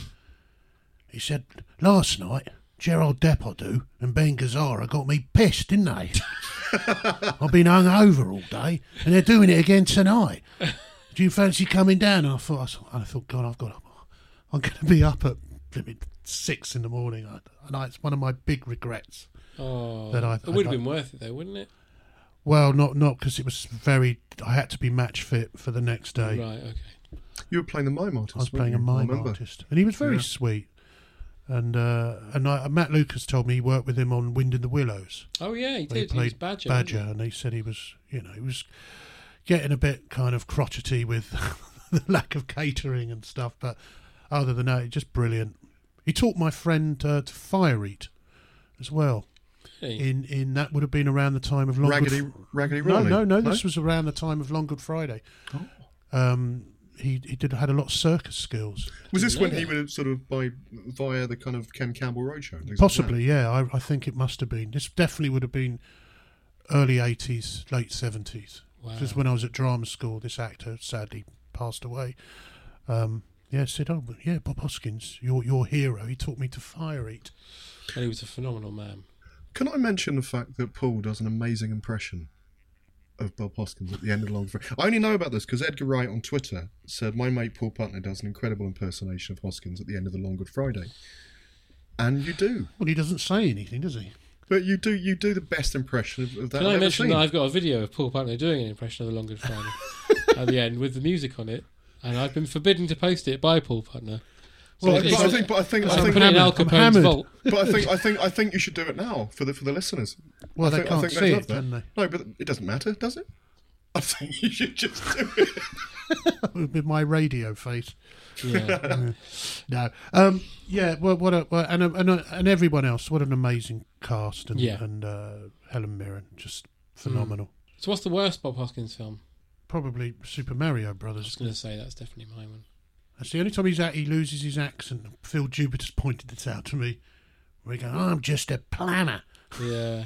He said, "Last night, Gerald Depardieu and Ben Gazzara got me pissed, didn't they? I've been hungover all day, and they're doing it again tonight. Do you fancy coming down?" And I thought, I thought, God, I've got, I'm going to be up at six in the morning. I, and I, it's one of my big regrets. Oh, that I, it would have I, been worth it, though, wouldn't it? Well, not not because it was very. I had to be match fit for the next day. Right. Okay. You were playing the mime artist. I was weren't playing a you? I mime remember. artist, and he was very Yeah. sweet. And uh, and I, Matt Lucas told me he worked with him on Wind in the Willows. Oh yeah, he He did. He, played was Badger. Badger, wasn't and he said he was, you know, he was getting a bit kind of crotchety with the lack of catering and stuff. But other than that, just brilliant. He taught my friend uh, to fire eat as well. Really? In in that would have been around the time of Long Raggedy, Good Raggedy No, Ronnie? no, no. No? This was around the time of Long Good Friday. Oh. Um, he he did had a lot of circus skills. Was this when he would have sort of by via the kind of Ken Campbell Roadshow? things like Possibly, yeah. I, I think it must have been. This definitely would have been early eighties, late seventies. Wow. This is when I was at drama school. This actor sadly passed away. Um, yeah, said, "Oh, but yeah, Bob Hoskins, your your hero. He taught me to fire eat." And he was a phenomenal man. Can I mention the fact that Paul does an amazing impression of Bob Hoskins at the end of Long Friday? I only know about this because Edgar Wright on Twitter said my mate Paul Putner does an incredible impersonation of Hoskins at the end of the Long Good Friday, and you do. Well, he doesn't say anything, does he? But you do. You do the best impression of, of that. Can I've I ever mention seen. that I've got a video of Paul Putner doing an impression of the Long Good Friday at the end with the music on it, and I've been forbidden to post it by Paul Putner. So Well, it's- but I think, but I think, it's I think, put it in Al Capone's vault. but I think, I think, I think you should do it now for the for the listeners. Well, I they think, can't I think see they'd it, love that. can they? No, but it doesn't matter, does it? I think you should just do it. With my radio face. Yeah. no. Um, yeah. Well, what a, well, and and and everyone else. What an amazing cast and Yeah. and uh, Helen Mirren, just phenomenal. So what's the worst Bob Hoskins film? Probably Super Mario Brothers. I was going to say that's definitely my one. That's the only time he's out. He loses his accent. Phil Jupiter's pointed this out to me. Where he goes, "I'm just a planner." Yeah.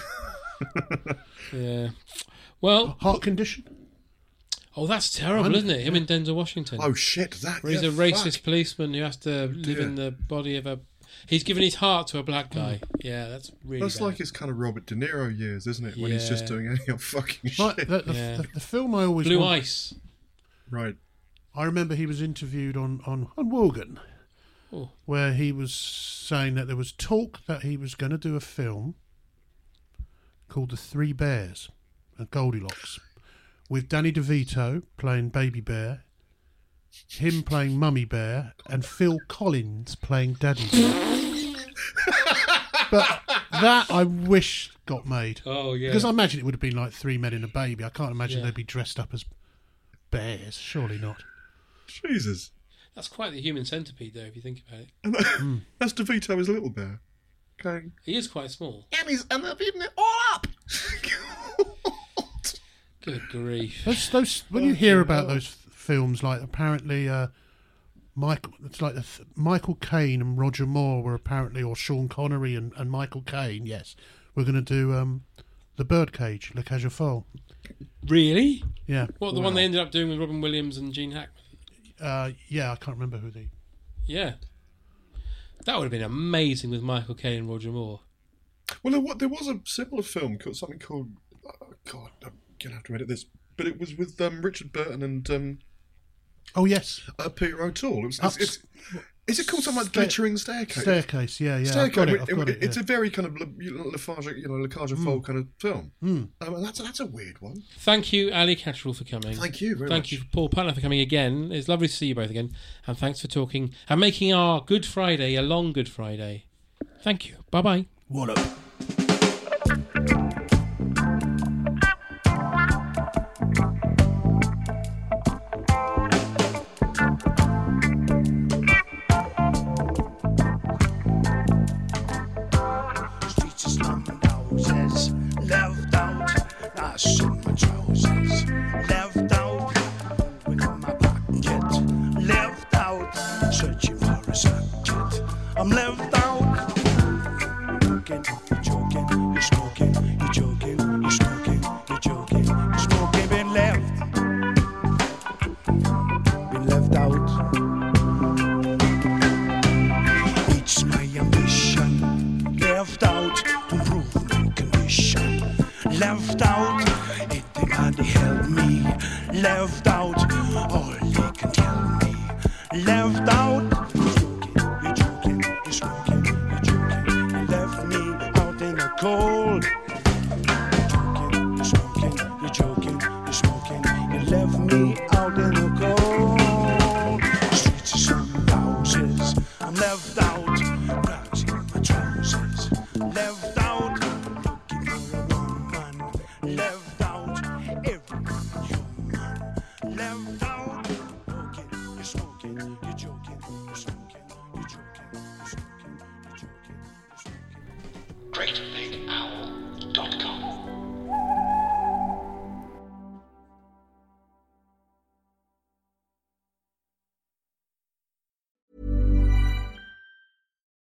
yeah. Well, Heart Condition. Oh, that's terrible, I'm- isn't it? Him and Denzel Washington. Oh shit! That Where he's yeah, a racist fuck. policeman who has to live dear. in the body of a. He's given his heart to a black guy. Yeah, that's really. That's bad. like his kind of Robert De Niro years, isn't it? When he's just Yeah. doing any old fucking Like shit. the, the, Yeah. the, the film I always Blue want- Ice. Right. I remember he was interviewed on on on Wogan, Oh. where he was saying that there was talk that he was going to do a film called The Three Bears and Goldilocks, with Danny DeVito playing Baby Bear, him playing Mummy Bear, and Phil Collins playing Daddy Bear. But that I wish got made. Oh, yeah. Because I imagine it would have been like Three Men and a Baby. I can't imagine Yeah. they'd be dressed up as bears. Surely not. Jesus. That's quite the human centipede, though, if you think about it. And that, That's DeVito as a little bear. Going. He is quite small. And he's and they've eaten it all up. Good grief. Those, those when you hear about those f- films, like apparently uh, Michael, it's like the th- Michael Caine and Roger Moore were apparently, or Sean Connery and, and Michael Caine, yes, we're going to do um, the Birdcage, Le Cage aux Folles. Really? Yeah. What, the one they ended up doing with Robin Williams and Gene Hackman? Uh, yeah, I can't remember who the. Yeah. That would have been amazing with Michael Caine and Roger Moore. Well, there, wa- there was a similar film called something called. Oh, God, I'm gonna have to edit this, but it was with um, Richard Burton and um, Oh yes, uh, Peter O'Toole. It was, it's, Ups- it's, is it called something like Stair- Glittering Staircase? Staircase, yeah, yeah. I've Staircase. got it, I I've mean, got it, It's yeah. a very kind of Le- you know, Lafarge, you know, Le Cage aux Folles kind of film. Mm. Um, and that's that's a weird one. Thank you, Ali Catterall, for coming. Thank you very Thank much. you, Paul Putner, for coming again. It's lovely to see you both again. And thanks for talking and making our Good Friday a long Good Friday. Thank you. Bye-bye. What up? Streets of slum houses, left out. I in my trousers, left out. With my pocket, left out. Searching for a socket, I'm left out. Joking, you're joking, you're smoking, you're joking, you're smoking, you're joking, you're smoking. Been left, been left out. It's my ambition. Left out to improve my condition. Left out, it nobody help me. Left out, all they can tell me. Left out, you're joking, you're smoking, you're joking. You left me out in the cold. You're joking, you're smoking, you're joking, you're smoking. You left me out in the cold. Streets of some houses, I'm left out.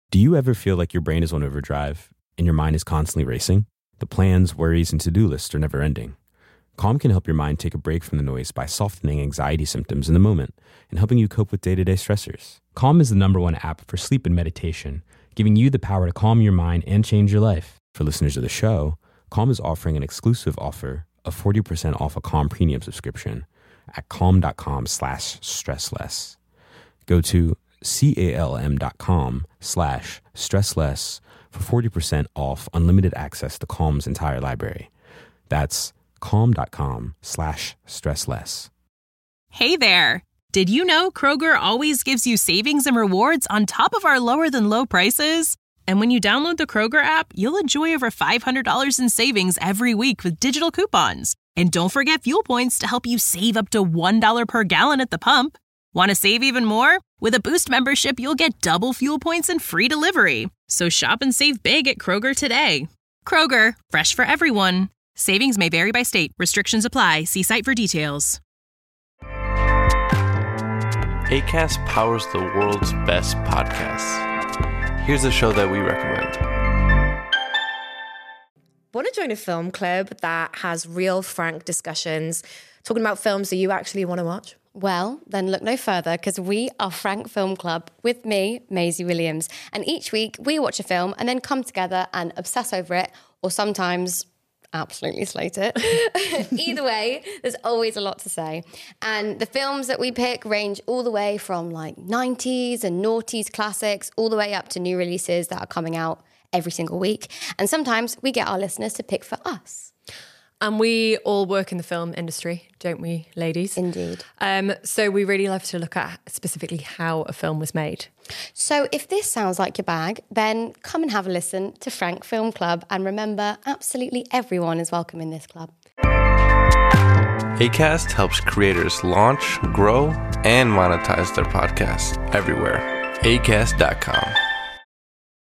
Do you ever feel like your brain is on overdrive and your mind is constantly racing? The plans, worries, and to-do lists are never ending. Calm can help your mind take a break from the noise by softening anxiety symptoms in the moment and helping you cope with day-to-day stressors. Calm is the number one app for sleep and meditation, giving you the power to calm your mind and change your life. For listeners of the show, Calm is offering an exclusive offer of forty percent off a Calm premium subscription at calm.com slash stressless. Go to calm.com slash stressless for forty percent off unlimited access to Calm's entire library. That's calm.com slash stressless. Hey there! Did you know Kroger always gives you savings and rewards on top of our lower than low prices? And when you download the Kroger app, you'll enjoy over five hundred dollars in savings every week with digital coupons. And don't forget fuel points to help you save up to one dollar per gallon at the pump. Want to save even more? With a Boost membership, you'll get double fuel points and free delivery. So shop and save big at Kroger today. Kroger, fresh for everyone. Savings may vary by state. Restrictions apply. See site for details. Acast powers the world's best podcasts. Here's a show that we recommend. Want to join a film club that has real, frank discussions, talking about films that you actually want to watch? Well, then look no further, because we are Frank Film Club with me, Maisie Williams. And each week we watch a film and then come together and obsess over it, or sometimes absolutely slate it. Either way, there's always a lot to say. And the films that we pick range all the way from like nineties and noughties classics, all the way up to new releases that are coming out every single week. And sometimes we get our listeners to pick for us. And we all work in the film industry, don't we, ladies? Indeed. Um, so we really love to look at specifically how a film was made. So if this sounds like your bag, then come and have a listen to Frank Film Club. And remember, absolutely everyone is welcome in this club. Acast helps creators launch, grow, and monetize their podcasts everywhere. acast dot com.